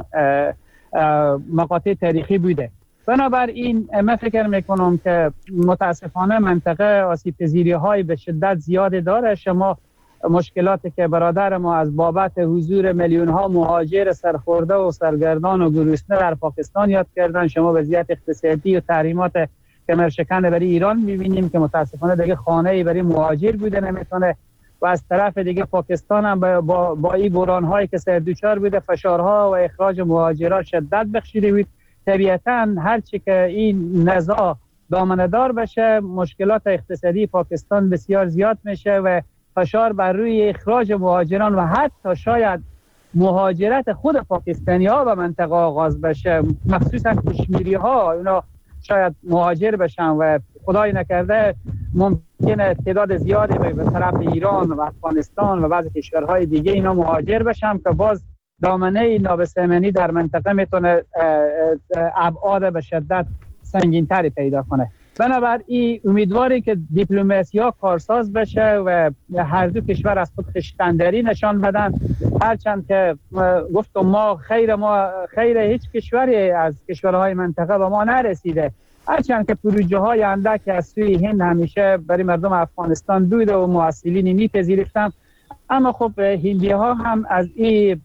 مقاطع تاریخی بوده. بنابراین من فکر میکنم که متاسفانه منطقه آسیب پذیری های به شدت زیاد داره. شما مشکلاتی که برادر ما از بابت حضور میلیون ها مهاجر سرخورده و سرگردان و گرسنه در پاکستان یاد کردن، شما وضعیت اقتصادی و تحریمات کمرشکن برای ایران میبینیم که متاسفانه دیگه خانه‌ای برای مهاجر بوده نمیتونه، و از طرف دیگه پاکستان هم با, با, با این بحران هایی که سردوچار بوده، فشارها و اخراج مهاجران شدت بخشیده بود. طبیعتاً هرچی که این نزاع دامنه‌دار بشه مشکلات اقتصادی پاکستان بسیار زیاد میشه و فشار بر روی اخراج مهاجران و حتی شاید مهاجرت خود پاکستانی ها به منطقه آغاز بشه، مخصوصا کشمیری ها اونا شاید مهاجر بشن و خدای نکرده ممکنه تعداد زیادی به طرف ایران و افغانستان و بعضی کشورهای دیگه اینا مهاجر بشن که باز دامنه نابسامانی در منطقه میتونه ابعاد به شدت سنگین تری پیدا کنه. بنابراین امیدواری که دیپلماسیا کارساز بشه و هر دو کشور از خود خویشتنداری نشان بدن. هرچند که گفتم ما خیر ما خیر هیچ کشوری از کشورهای منطقه به ما نرسیده، هرچند که پروژه های اندک از سوی هند همیشه برای مردم افغانستان بوده و محصلین میپذیرفتن، اما خب هندی ها هم از این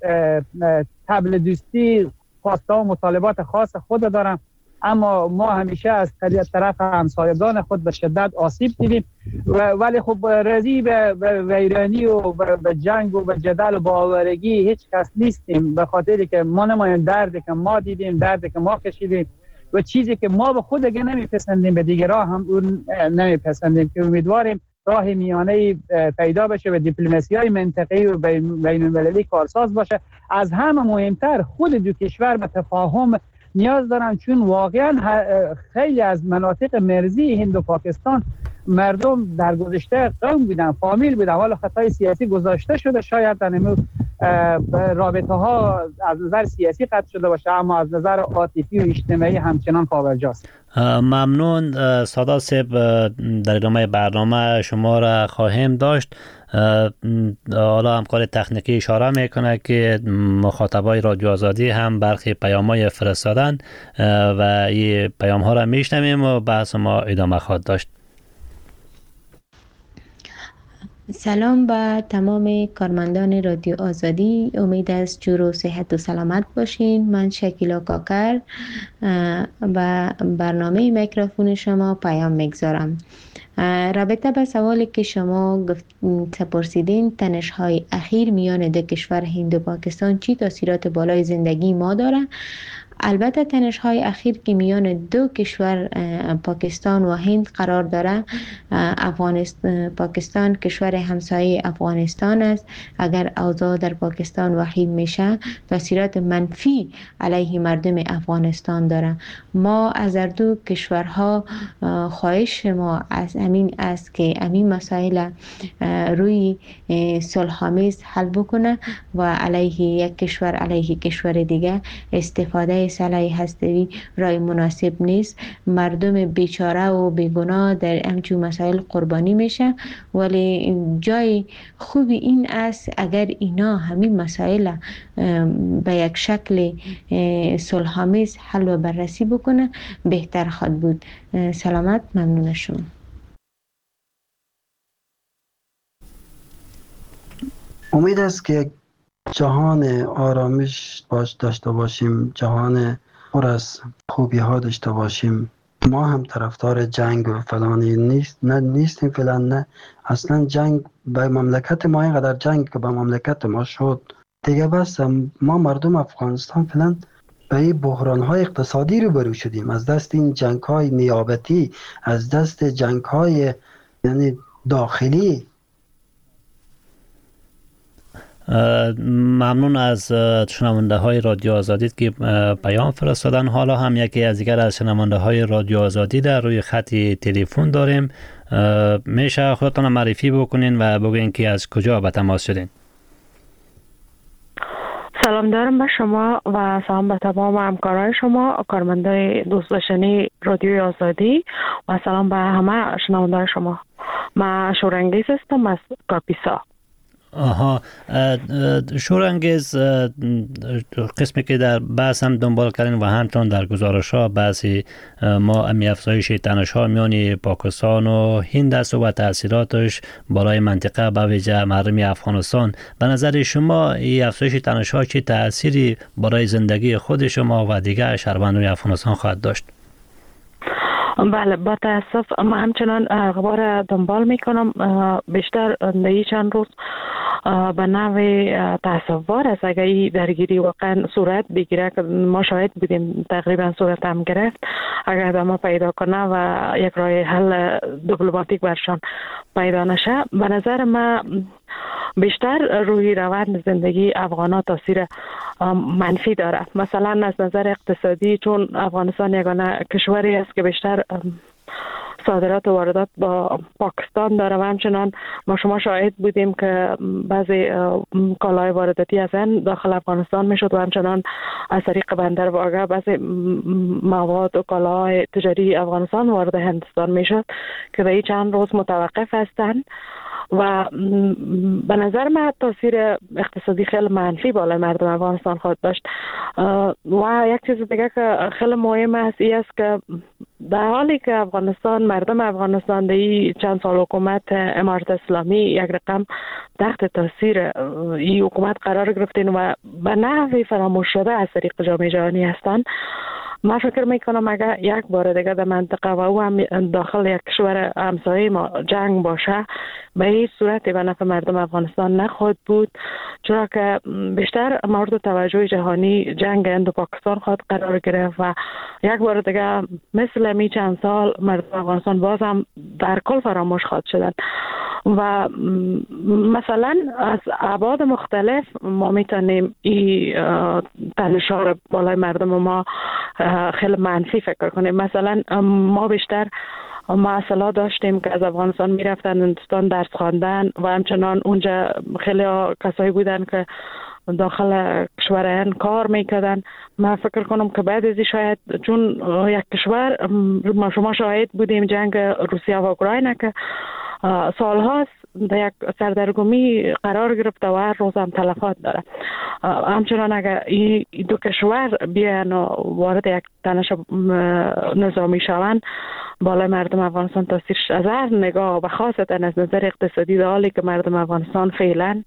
طبل دوستی خواسته و مطالبات خاص خود دارن، اما ما همیشه از طرف همسایگان خود به شدت آسیب دیدیم. ولی خب رضی به ویرانی و به جنگ و به جدل و باورگی هیچ کس نیستیم، به خاطری که ما نمایم دردی که ما دیدیم، دردی که ما کشیدیم و چیزی که ما به خود اگه نمیپسندیم به دیگران هم اون نمیپسندیم، که امیدواریم راه میانه پیدا بشه و دیپلماسی های منطقه‌ای و بین المللی کارساز باشه. از همه مهمتر خود دو کشور به تفاهم نیاز دارن، چون واقعا خیلی از مناطق مرزی هند و پاکستان مردم در گذشته قوم بودن، فامیل بودن، حالا خطای سیاسی گذاشته شده، شاید در نمو رابطه ها از نظر سیاسی قطع شده باشه، اما از نظر عاطفی و اجتماعی همچنان پابرجاست. ممنون سادات صاحب، در ادامه برنامه شما را خواهیم داشت. حالا همکار تکنیکی اشاره میکنه که مخاطبای رادیو آزادی هم برخی پیام‌های فرستادن و این پیام ها را میشنویم و بحث ما ادامه خواهد داشت. سلام به تمام کارمندان رادیو آزادی، امید از جور و صحت و سلامت باشین. من شکیلا کاکر و برنامه میکروفون شما پیام میگذارم. رابطه به سوالی که شما گفت پرسیدین، تنش های اخیر میان دو کشور هند و پاکستان چی تاثیرات بالای زندگی ما داره؟ البته تنش های اخیر که میان دو کشور پاکستان و هند قرار داره، افغانستان پاکستان کشور همسایه افغانستان است. اگر اوضاع در پاکستان وخیم میشه تاثیرات منفی علیه مردم افغانستان داره. ما از هر دو کشورها خواهش ما از امین است که امین مسائل روی صلح‌آمیز حل بکنه و علیه یک کشور علیه کشور دیگه استفاده سلاح هسته‌ای رای مناسب نیست. مردم بیچاره و بیگناه در همچون مسائل قربانی میشه، ولی جای خوبی این است اگر اینا همین مسائل به یک شکل صلح‌آمیز حل و بررسی بکنه بهتر خواهد بود. سلامت، ممنون شما. امید است که جهان آرامش باش داشته باشیم، جهان پر از خوبی ها داشته باشیم. ما هم طرفدار جنگ و فلانی نیست نه نیستیم فعلا، نه اصلا جنگ به مملکت ما اینقدر جنگ که به مملکت ما شد دیگه بس. ما مردم افغانستان فعلا به این بحران های اقتصادی روبرو شدیم، از دست این جنگ های نیابتی، از دست جنگ های یعنی داخلی. ممنون از شنونده های رادیو آزادی که پیام فرستادن. حالا هم یکی از دیگر از شنونده های رادیو آزادی در روی خط تلفن داریم. میشه خودتان معرفی بکنین و بگوین که از کجا به تماس شدین؟ سلام دارم به شما و سلام به تمام همکارای شما، کارمندای دوست داشتنی رادیوی آزادی و سلام به همه شنونده‌های شما. من شورانگیز هستم از کاپیسا. آها، شورانگیز قسمی که در بحث هم دنبال کردن و همچنان در گزارش ها بعضی ما امی افزایش تنش ها میان پاکستان و هند است و تاثیراتش برای منطقه به ویژه مردم افغانستان. به نظر شما این افزایش تنش ها چه تأثیری برای زندگی خود شما و دیگر شهروندان افغانستان خواهد داشت؟ بله، با تاسف ما همچنان اخبار دنبال میکنم. بیشتر در چند روز به نوع تصور است اگر این درگیری واقعا صورت بگیره که ما شاهد بودیم تقریبا صورت هم گرفت، اگر ادامه پیدا کنه و یک راه حل دیپلماتیک برشان پیدا نشه، به نظر من بیشتر روی روند زندگی افغان‌ها تاثیر منفی داره. مثلا از نظر اقتصادی، چون افغانستان یگانه کشوری است که بیشتر صادرات و واردات با پاکستان داره و همچنان ما شما شاهد بودیم که بعضی کالای وارداتی از هند داخل افغانستان میشد و همچنان از طریق بندر واگه بعضی مواد و کالاهای تجاری افغانستان وارد هندستان میشد که در این چند روز متوقف هستند و به نظر من تاثیر اقتصادی خیلی منفی بالای مردم افغانستان خواهد داشت. و یک چیز دیگه که خیلی مهم است این است که در حالی که افغانستان مردم افغانستان در چند سال حکومت امارت اسلامی یک رقم تحت تاثیر این حکومت قرار گرفتین و به نحوی فراموش شده از طریق جامعه جهانی هستند، من فکر میکنم اگر یک بار دیگه در منطقه و او هم داخل یک کشور همسایه ما جنگ باشه، به این صورت به نفع مردم افغانستان نخواهد بود، چرا که بیشتر مورد توجه جهانی جنگ هند و پاکستان خواهد قرار گرفت و یک بار دیگه مثل می چند سال مردم افغانستان باز هم در کل فراموش خواهد شدن. و مثلا از ابعاد مختلف ما میتونیم این تنش‌ها رو بالای مردم ما خیلی منفی فکر کنیم. مثلا ما بیشتر ما اصلا داشتیم که از افغانستان میرفتن هندوستان درس خواندن و همچنان اونجا خیلی کسایی بودن که داخل کشور هند کار میکردن. من فکر کنم که بعد از شاید چون یک کشور ما شما شاهد بودیم جنگ روسیه و اوکراین که سال هاست در یک سردرگمی قرار گرفته و هر روز هم تلفات داره. همچنان اگر این دو کشور بیان و وارد یک تنش نظامی شوند بالای مردم افغانستان تاثیرش از هر نگاه و خاصتا از نظر اقتصادی، در حالی که مردم افغانستان فعلا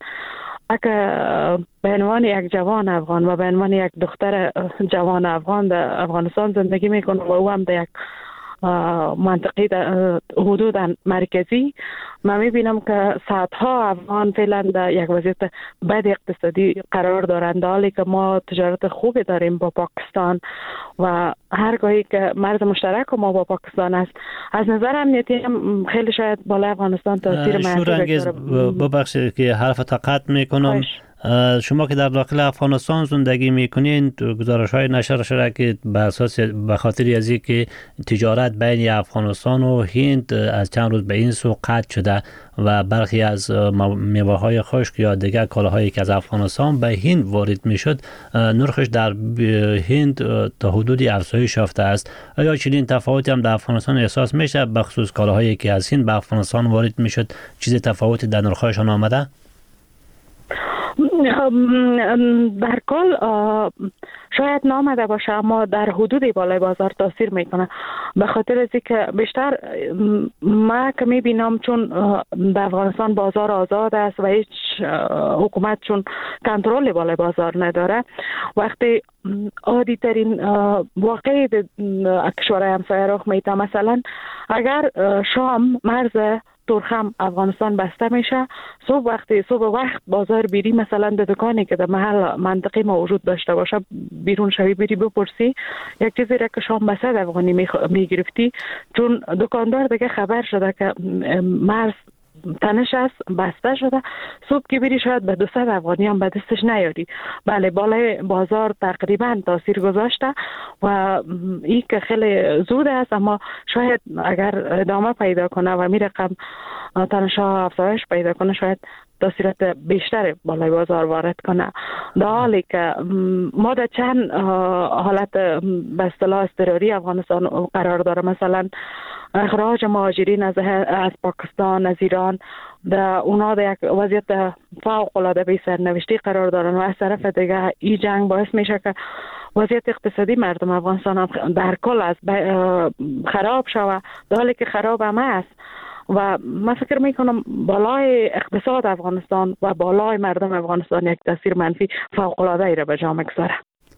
اگر به عنوان یک جوان افغان و به عنوان یک دختر جوان افغان در افغانستان زندگی میکنه و او هم در یک منطقه حدود مرکزی، من میبینم که صدها افغان فعلا در یک وضعیت بد اقتصادی قرار دارند، حالی که ما تجارت خوبی داریم با پاکستان و هرگاهی که مرز مشترک ما با پاکستان است، از نظر امنیتی هم خیلی شاید بالای افغانستان تاثیر منفی بگذاره. ببخشید که حرف قطع میکنم. شما که در داخل افغانستان زندگی میکنین، گزارش های نشر شده که به اساس به خاطر از اینکه تجارت بین افغانستان و هند از چند روز به این سو قطع شده و برخی از میوه های خشک یا دیگر کالاهایی که از افغانستان به هند وارد میشد نرخش در هند تا حدودی افزایش یافته است. آیا چنین تفاوتی هم در افغانستان احساس میشه به خصوص کالاهایی که از هند به افغانستان وارد میشد؟ چیز تفاوتی در نرخشان آمده؟ در کل شاید نامده باشه اما در حدود بالای بازار تاثیر میکنه، به خاطر از که بیشتر ما که میبینم چون در افغانستان بازار آزاد است و هیچ حکومت چون کنترل بالای بازار نداره، وقتی عادی ترین واقعی کشورهای همسایه رخ میده، مثلا اگر شام مرز ترخم افغانستان بسته میشه، صبح وقتی صبح وقت بازار بیری مثلا در دکانی که در محل منطقه ما وجود داشته باشه بیرون شوی بیری بپرسی یک چیزی را که شام بسته افغانی میگرفتی، چون دکاندار دیگه خبر شده که مرز تنش است بسته شده، صبح که بیری شاید به دوصد افغانی هم به دستش نیاری. بله بالای بازار تقریبا تاثیر گذاشته و این که خیلی زود است، اما شاید اگر ادامه پیدا کنه و می رقم تنش‌ها افزایش پیدا کنه شاید تاثیرات بیشتر بالای بازار وارد کنه، در حالی که ما در چند حالت به اصطلاح اضطراری افغانستان قرار داره، مثلا اخراج مهاجرین از از پاکستان، از ایران، در اونا در یک وضعیت فوق العاده بی سرنوشتی قرار دارن و از طرف دیگه این جنگ باعث میشه که وضعیت اقتصادی مردم افغانستان هم در کل از خراب شود، در حالی که خراب هم است و من فکر میکنم بالای اقتصاد افغانستان و بالای مردم افغانستان یک تاثیر منفی فوق العاده ای را به جا میگذاره.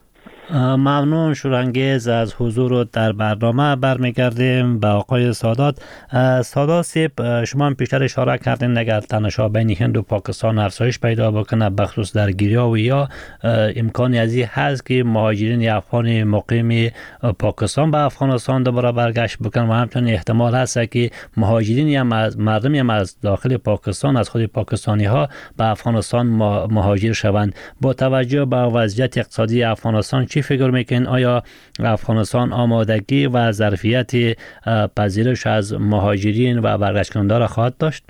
ممنون شورانگیز از حضور در برنامه. برمیگردیم به آقای سادات. سادات سیب، شما هم پیشتر اشاره کردین اگر تنش‌ها بین هند و پاکستان افزایش پیدا بکنه بخصوص در گیریا و یا امکانی از این هست که مهاجرین افغان مقیم پاکستان به افغانستان دوباره برگشت بکنن و همچنین احتمال هست که مهاجرین هم از مردمی هم از داخل پاکستان از خود پاکستانی ها به افغانستان مهاجر شوند. با توجه به وضعیت اقتصادی افغانستان چی فکر میکنین؟ آیا افغانستان آمادگی و ظرفیت پذیرش از مهاجرین و برگشت کننده خواهد داشت؟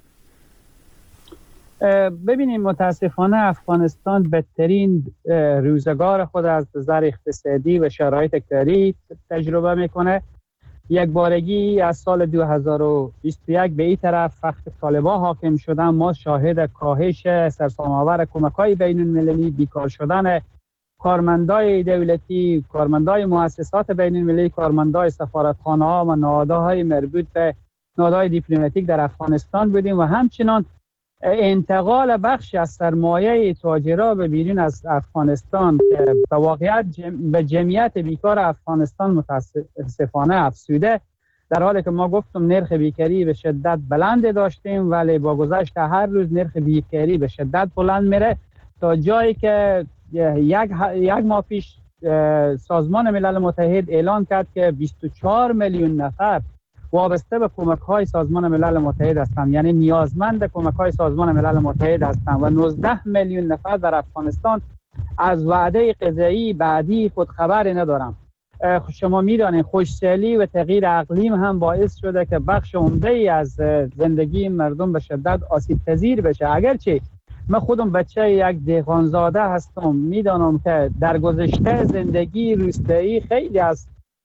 ببینیم متاسفانه افغانستان بدترین روزگار خود از نظر اقتصادی و شرایط کاری تجربه میکنه. یک بارگی از سال دو هزار و بیست و یک به این طرف وقت طالبان حاکم شدن ما شاهد کاهش سرسام‌آور کمک‌های بین‌المللی، بیکار شدن کارمندای دولتی، کارمندای مؤسسات بین‌المللی، کارمندای سفارتخانه‌ها و نهادهای مربوط به نهادهای دیپلماتیک در افغانستان بودیم و همچنان انتقال بخشی از سرمایه تاجرها به بیرون از افغانستان که به واقعیت جم... به جمعیت بیکار افغانستان متاسفانه افزوده، در حالی که ما گفتم نرخ بیکاری به شدت بلند داشتیم ولی با گذشت هر روز نرخ بیکاری به شدت بلند میره تا جایی که یک یک ماه پیش سازمان ملل متحد اعلان کرد که بیست و چهار میلیون نفر وابسته به کمک‌های سازمان ملل متحد هستند، یعنی نیازمند کمک‌های سازمان ملل متحد هستند و نوزده میلیون نفر در افغانستان از وعده غذایی بعدی خود خبری ندارند. شما می‌دانید خشکسالی و تغییر اقلیم هم باعث شده که بخش عمده‌ای از زندگی مردم به شدت آسیب پذیر بشه. اگرچه من خودم بچه یک دهقانزاده هستم، میدانم که در گذشته زندگی روستایی خیلی از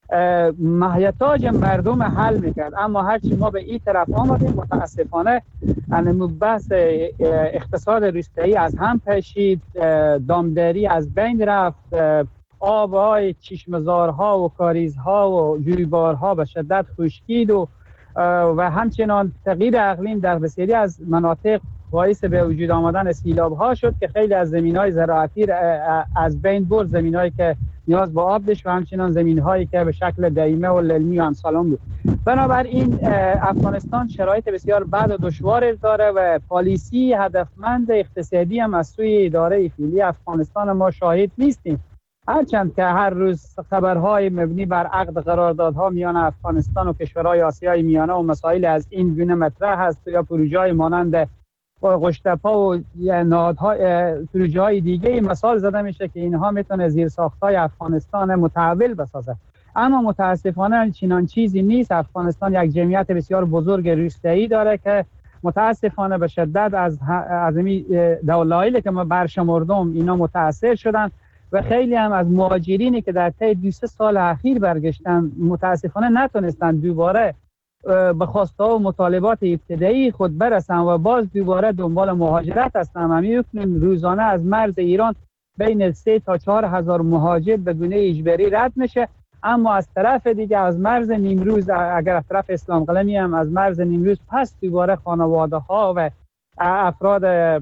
محیطاج مردم حل میکرد، اما هرچی ما به این طرف آمدیم متاسفانه بحث اقتصاد روستایی از هم پاشید، دامداری از بین رفت، آبهای چشمزارها و کاریزها و جویبارها به شدت خشکید و و همچنان تغییر اقلیم در بسیاری از مناطق باعث به وجود آمدن سیلاب‌ها شد که خیلی از زمین‌های زراعتی از بین برد، زمین‌هایی که نیاز به آب داشت و همچنان زمین‌هایی که به شکل دایمه و للمی و امثالون بود. بنابراین افغانستان شرایط بسیار بد و دشوار داره و پالیسی هدفمند اقتصادی هم از سوی اداره فعلی افغانستان ما شاهد نیستیم. هرچند که هر روز خبرهای مبنی بر عقد قراردادها میان افغانستان و کشورهای آسیای میانه و مسائل از این گونه مطرح هست یا پروژه‌های مانند قشتپا و نهادهای پروژه‌های دیگه مثال زده میشه که اینها میتونه زیرساخت‌های افغانستان متحول بسازه، اما متاسفانه چنان چیزی نیست. افغانستان یک جمعیت بسیار بزرگ روستایی داره که متاسفانه به شدت از از این دلایلی که ما برشمردم اینا متاثر شدن و خیلی هم از مهاجرینی که در طی دو سه سال اخیر برگشتن متاسفانه نتونستن دوباره به خواسته و مطالبات ابتدایی خود برسن و باز دوباره دنبال مهاجرت هستن. ما می‌بینیم روزانه از مرز ایران بین سه تا چهار هزار مهاجر به گونه اجباری رد میشه، اما از طرف دیگه از مرز نیمروز، اگر از طرف اسلام قلمی هم از مرز نیمروز پس دوباره خانواده ها و افراد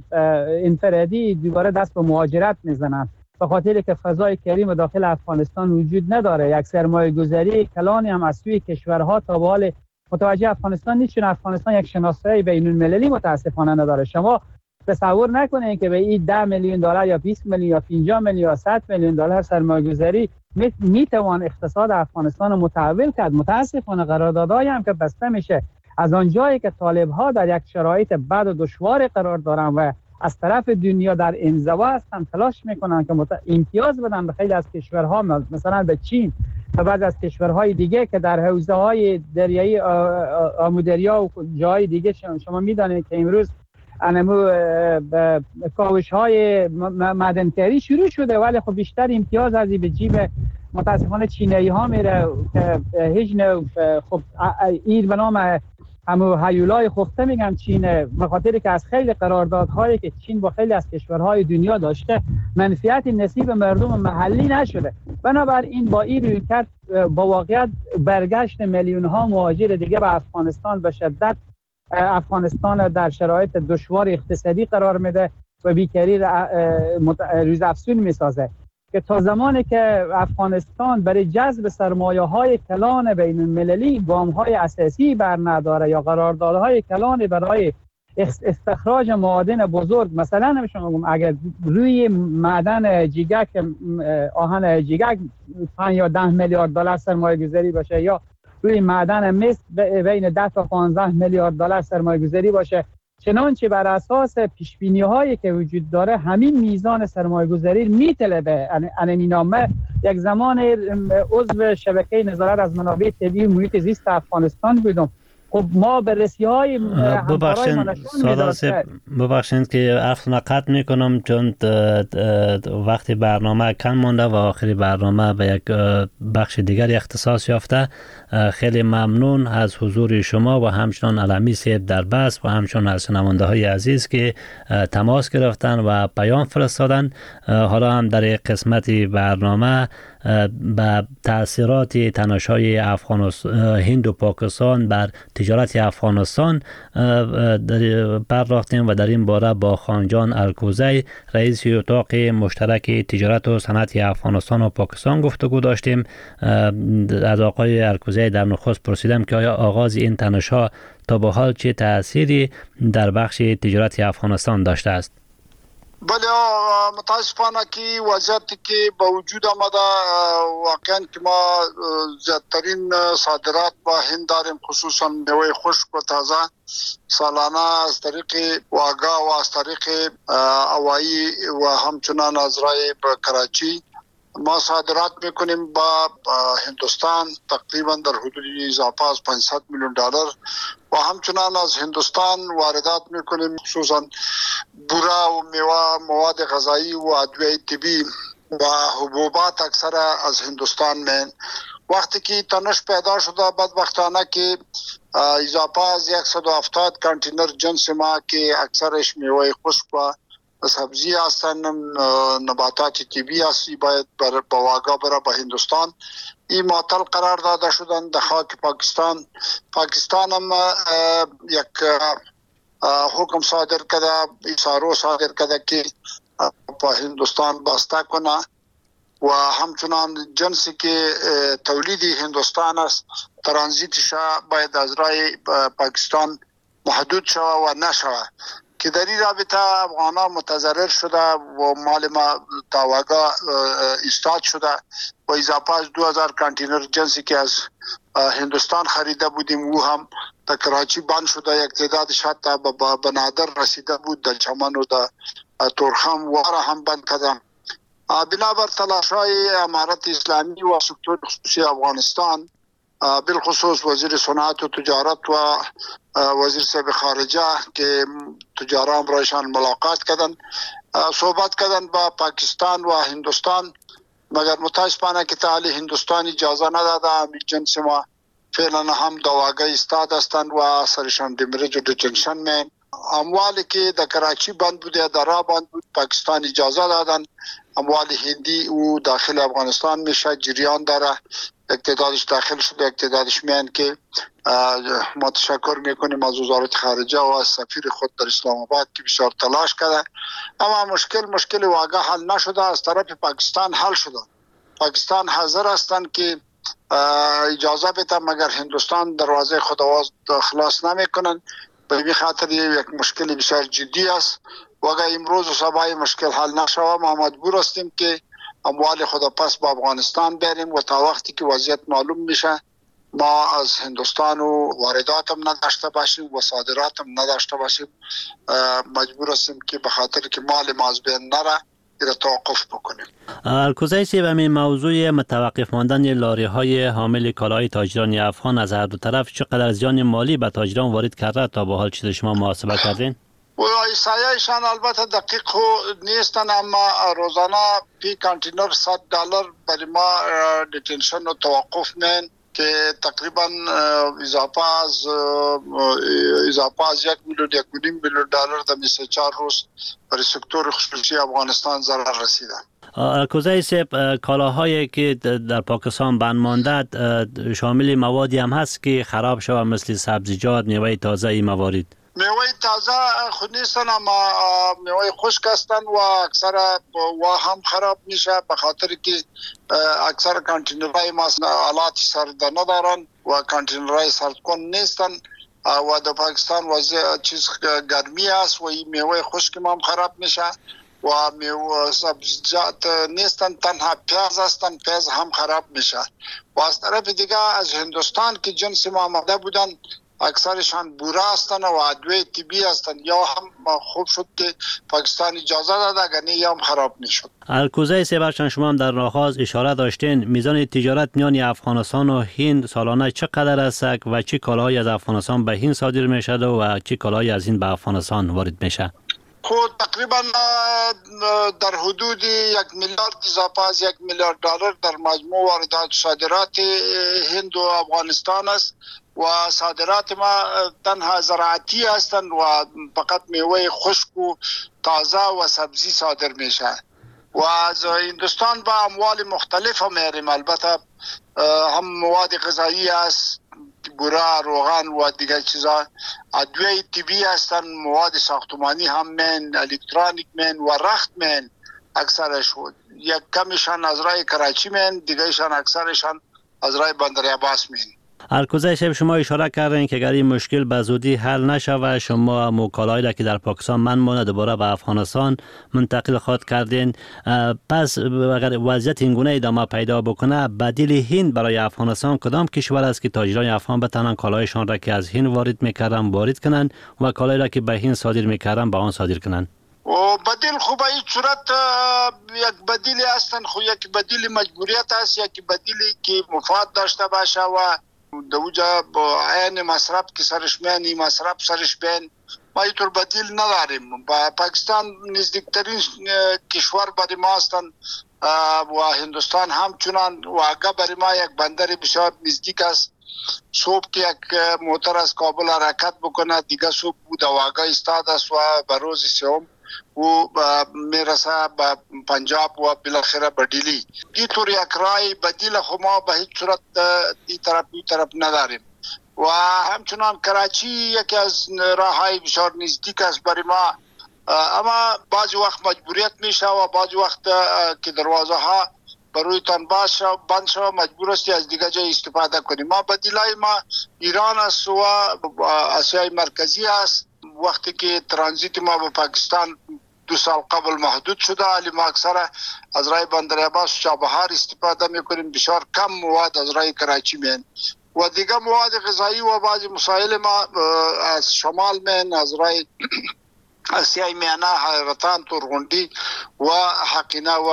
انفرادی دوباره دست به مهاجرت میزنن، به خاطر که فضای کریم داخل افغانستان وجود نداره. یک سرمایه گذاری کلانی هم از سوی کشورها تا به حال متوجه افغانستان نیست، چون افغانستان یک شناسایی بین المللی متاسفانه نداره. شما تصور نکنید که به این ده میلیون دلار یا بیست میلیون یا پنجاه میلیون یا صد میلیون دلار سرمایه گذاری میتوان اقتصاد افغانستان متحول کرد. متاسفانه قراردادهایی هم که بسته میشه از آن جایی که طالب ها در یک شرایط بد و دشوار قرار دارن و از طرف دنیا در انزوا هستن، تلاش میکنن که مت... امتیاز بدن به خیلی از کشورها، مثلا به چین و بعض از کشورهای دیگه که در حوزه های دریایی آمودریا و جای دیگه شما میدانید که امروز انمو کاوش های معدنکاری شروع شده، ولی خب بیشتر امتیاز از به جیب متاسفانه چینایی ها میره که هیچ نوع خب این به نام همو هیولای خفته میگن چین، به خاطر که از خیلی قراردادهایی که چین با خیلی از کشورهای دنیا داشته منفعت نصیب مردم محلی نشده. بنابراین با این رویکرد با واقعیت برگشت میلیون ها مهاجر دیگه به افغانستان به شدت افغانستان در شرایط دشوار اقتصادی قرار میده و بیکاری روز افزون میسازه، که تا زمانی که افغانستان برای جذب سرمایه های کلان بین المللی گام های اساسی بر نداره یا قراردادهای کلان برای استخراج معادن بزرگ، مثلا نمیشون بگم اگر روی معدن جیگک آهن جیگک پنج یا ده میلیارد دلار سرمایه گذاری باشه یا روی معدن مس بین ده تا پانزده میلیارد دلار سرمایه گذاری باشه، چنانچه بر اساس پیش بینی هایی که وجود داره همین میزان سرمایه گذاری میطلبه. این نامه یک زمان عضو شبکه نظارت از منابع طبیعی و محیط زیست افغانستان بودم. خب ما بررسی های ببخشید ببخشید که حرفتون قطع میکنم چون وقتی برنامه کم مونده و آخری برنامه به یک بخش دیگر اختصاص یافته. خیلی ممنون از حضور شما و همچنان علمی صاحب در بس و همچنان از شنونده های عزیز که تماس گرفتن و پیام فرستادن. حالا هم در قسمت برنامه به تاثیرات تنش‌های افغانستان هند و پاکستان بر تجارت افغانستان پرداختیم و در این باره با خانجان الکوزی رئیس اتاق مشترک تجارت و صنعت افغانستان و پاکستان گفتگو داشتیم. از آقای الکوزی در نخست پرسیدم که آیا آغاز این تنش‌ها تا به حال چه تأثیری در بخش تجارت افغانستان داشته است؟ بله متاسفانه که وضعیتی که با وجود آمده واقعا که ما زیادترین صادرات با هند داریم، خصوصا میوه خشک و تازه سالانه از طریق واگا و از طریق هوایی و همچنان از راه به کراچی ما صادرات میکنیم با هندوستان تقریبا در حدود اضافه از پانصد میلیون دلار و همچنان از هندوستان واردات میکنیم، خصوصا بورا و میوه، مواد غذایی و ادویه طبی و حبوبات اکثر از هندوستان من. وقتی که تنش پیدا شده بدبختانه که اضافه از صد و هفتاد کانتینر جنس ما که اکثرش میوه خشک و سبزی هستن، نباتات طبی هستی، باید با واگا بره به هندوستان. این معطل قرار داده شدن در خاک پاکستان. پاکستان هم یک حکم صادر کرده، ایسارو صادر کرده که با هندوستان بسته کنه و همچنان جنسی که تولیدی هندوستان است ترانزیتش باید از راه پاکستان محدود شوه و نشوه، که در این رابطه افغانا متضرر شده و مال ما تاواگا استاد شده و اضافه از دو هزار کانتینر جنسی که از هندوستان خریده بودیم و هم در کراچی بند شده. یک تعدادش حتی به بنادر رسیده بود، در چمن و در تورخم واره هم بند کردم. بنابر تلاش‌های امارت اسلامی و سکتور خصوصی افغانستان، بالخصوص وزیر صنعت و تجارت و وزیر صاحب خارجه که تجاران برایشان ملاقات کردن، صحبت کردن با پاکستان و هندوستان، مگر متاسفانه که تعالی هندوستان اجازه نداده همین جنس ما فعلا هم دواگاه ایستاد هستند و سرشان دمرج و دیتنشن مین. اموالی که در کراچی بند بوده، در راه بند بود، پاکستان اجازه دادن اموال هندی او داخل افغانستان میشه، جریان داره، اقتدارش داخل شده، اقتدارش میان که ما تشکر میکنیم از وزارت خارجه و از سفیر خود در اسلام آباد که بسیار تلاش کرده، اما مشکل مشکل واقع حل نشده. از طرف پاکستان حل شده. پاکستان حاضر هستند که اجازه بده، مگر هندوستان دروازه خود خلاص نمیکنن. به این خاطر یک مشکل بسیار جدی است و اگر امروز و صبح مشکل حل نشود ما مجبور هستیم که اموال خود پس با افغانستان بریم و تا وقتی که وضعیت معلوم میشه ما از هندوستان و واردات هم نداشته باشیم و صادرات هم نداشته باشیم. مجبور هستیم که به خاطر که مال ما از بین نره را توقف بکنیم. الکوزی سی و همین موضوع متوقف ماندن لاری های حامل کالای تاجران افغان از هر دو طرف چقدر زیان مالی به تاجران وارد کرده تا به حال چیز شما محاسبه کردین؟ و ایسایشان البته دقیق نیستن، اما روزانه پی کانتینر صد دلار برای ما دیتنشن و توقف مین که تقریبا اضافه از اضافه از یک میلیون یک میلیون میلیون دلار در بیست و چهار روز برای سکتور خصوصی افغانستان ضرر رسیده. الکوزی سیب کالاهایی که در پاکستان بند مانده شامل موادی هم هست که خراب شود، مثل سبزیجات، میوه تازه، این موارد؟ میوه تازه خود نیستن، اما میوه خشک هستن و اکثر و هم خراب میشه به خاطر که اکثر کانتینرهای ما آلات سرد ندارن و کانتینرهای سردکن نیستن و در پاکستان وضع چیز گرمی است و این میوه خشک ما هم خراب میشه و میوه سبزیجات نیستن، تنها پیاز هستن، پیاز هم خراب میشه. و از طرف دیگه از هندوستان که جنس ما آمده بودن اکثرشان بوره هستن و ادویه طبی هستن، یا هم خوب شد که پاکستان اجازه داد، اگر نه یا هم خراب میشد. الکوزی سیبرچان شما هم در آغاز اشاره داشتین میزان تجارت میان افغانستان و هند سالانه چقدر است و چه کالاهایی از افغانستان به هند صادر میشد و چه کالاهایی از هند به افغانستان وارد میشه؟ خود تقریبا در حدود یک میلیارد اضافه از یک میلیارد دلار در مجموع واردات صادرات هند و افغانستان است و صادرات ما تنها زراعتی هستند و فقط میوه خشک و تازه و سبزی صادر میشه و از هندوستان با اموال مختلف هم میاریم. البته هم مواد غذایی است، بوره، روغن و دیگر چیزا، ادویه طبی هستند، مواد ساختمانی هم من، الکترونیک من و رخت من اکثرش. یک کمیشان از رای کراچی من، دیگرشان اکثرشان از رای بندر عباس من. الکوزی شب شما اشاره کردین که اگر این مشکل به زودی حل نشود شما موکلایی که در پاکستان من مانه دوباره به افغانستان منتقل خواهد کردین. پس اگر وضعیت اینگونه ادامه پیدا بکنه بدیل هند برای افغانستان کدام کشور است که تاجران افغان بتوانند کالایشان را که از هند وارد میکردن وارد کنن و کالایی را که به هند صادر میکردن به آن صادر کنن؟ و بدیل خوب این صورت یک بدیلی هستن، خو یک بدیل مجبوریت است، یک بدیلی که مفاد داشته باشه و دوجا با عین مصرف که سرش میانی مصرف سرش بین ما اینطور بدیل نداریم. با پاکستان نزدیکترین کشور برای ما هستند و هندوستان همچنان و اگه برای ما یک بندر بسیار نزدیک است. صبح که یک موتر از کابل حرکت بکنه دیگه صبح بود واقع استاد است و به روز سوم و میرسه به پنجاب و بالاخره به دلی. این طور یک رای بدیل خو ما به هیچ صورت این طرف این طرف نداریم و همچنان کراچی یکی از راه های بسیار نزدیک است برای ما، اما بعضی وقت مجبوریت میشه و بعضی وقت که دروازه ها بروی تان بند شو مجبور استی از دیگه جای استفاده کنیم. ما بدیلای ما ایران است و آسیای مرکزی است. وقتی که ترانزیت ما به پاکستان دو سال قبل محدود شده، ولی ما اکثر از رای بندر عباس و چابهار استفاده میکنیم، بسیار کم مواد از رای کراچی مین و دیگه مواد غذایی و بعضی مسائل ما از شمال مین، از رای آسیای میانه، حیرتان، تورغندی و حقینه و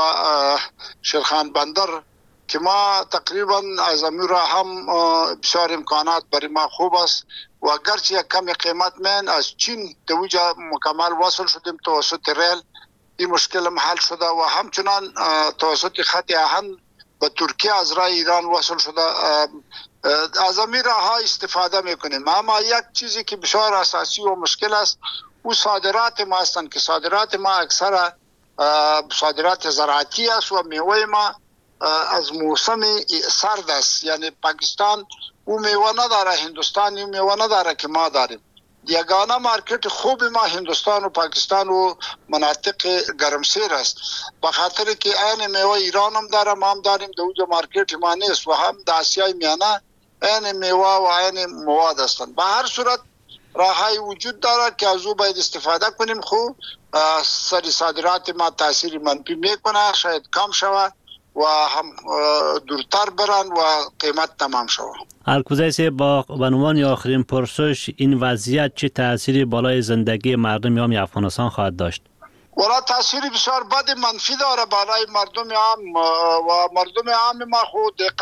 شیرخان بندر که ما تقریبا از امیر هم بسیار امکانات برای ما خوب است و اگرچه یک کم قیمت من از چین دوجا مکمل وصل شدیم توسط ریل، این مشکل حل شده و همچنان توسط خط آهن به ترکیه از راه ایران وصل شده. از این راه ها استفاده میکنیم. اما یک چیزی که بسیار اساسی و مشکل است او صادرات ما هستند که صادرات ما اکثر صادرات زراعتی است و میوه ما از موسم سرد است. یعنی پاکستان او میوه نداره، هندوستان او میوه نداره که ما داریم. یگانه مارکت خوب ما هندوستان و پاکستان و مناطق گرمسیر است، به خاطر که این میوه ایران هم داره، ما هم داریم. دوجه مارکت ما نیست و هم در آسیای میانه این میوه و این مواد هستند. به هر صورت راهی وجود داره که از او باید استفاده کنیم. خوب سر صادرات ما تاثیر منفی میکنه، شاید کم شود و هم دورتر برن و قیمت تمام شود. الکوزی با عنوان آخرین پرسش، این وضعیت چه تأثیری بالای زندگی مردم عام افغانستان خواهد داشت؟ ولی تاثیر بسیار بد منفی داره بالای مردم عام و مردم عام ما خود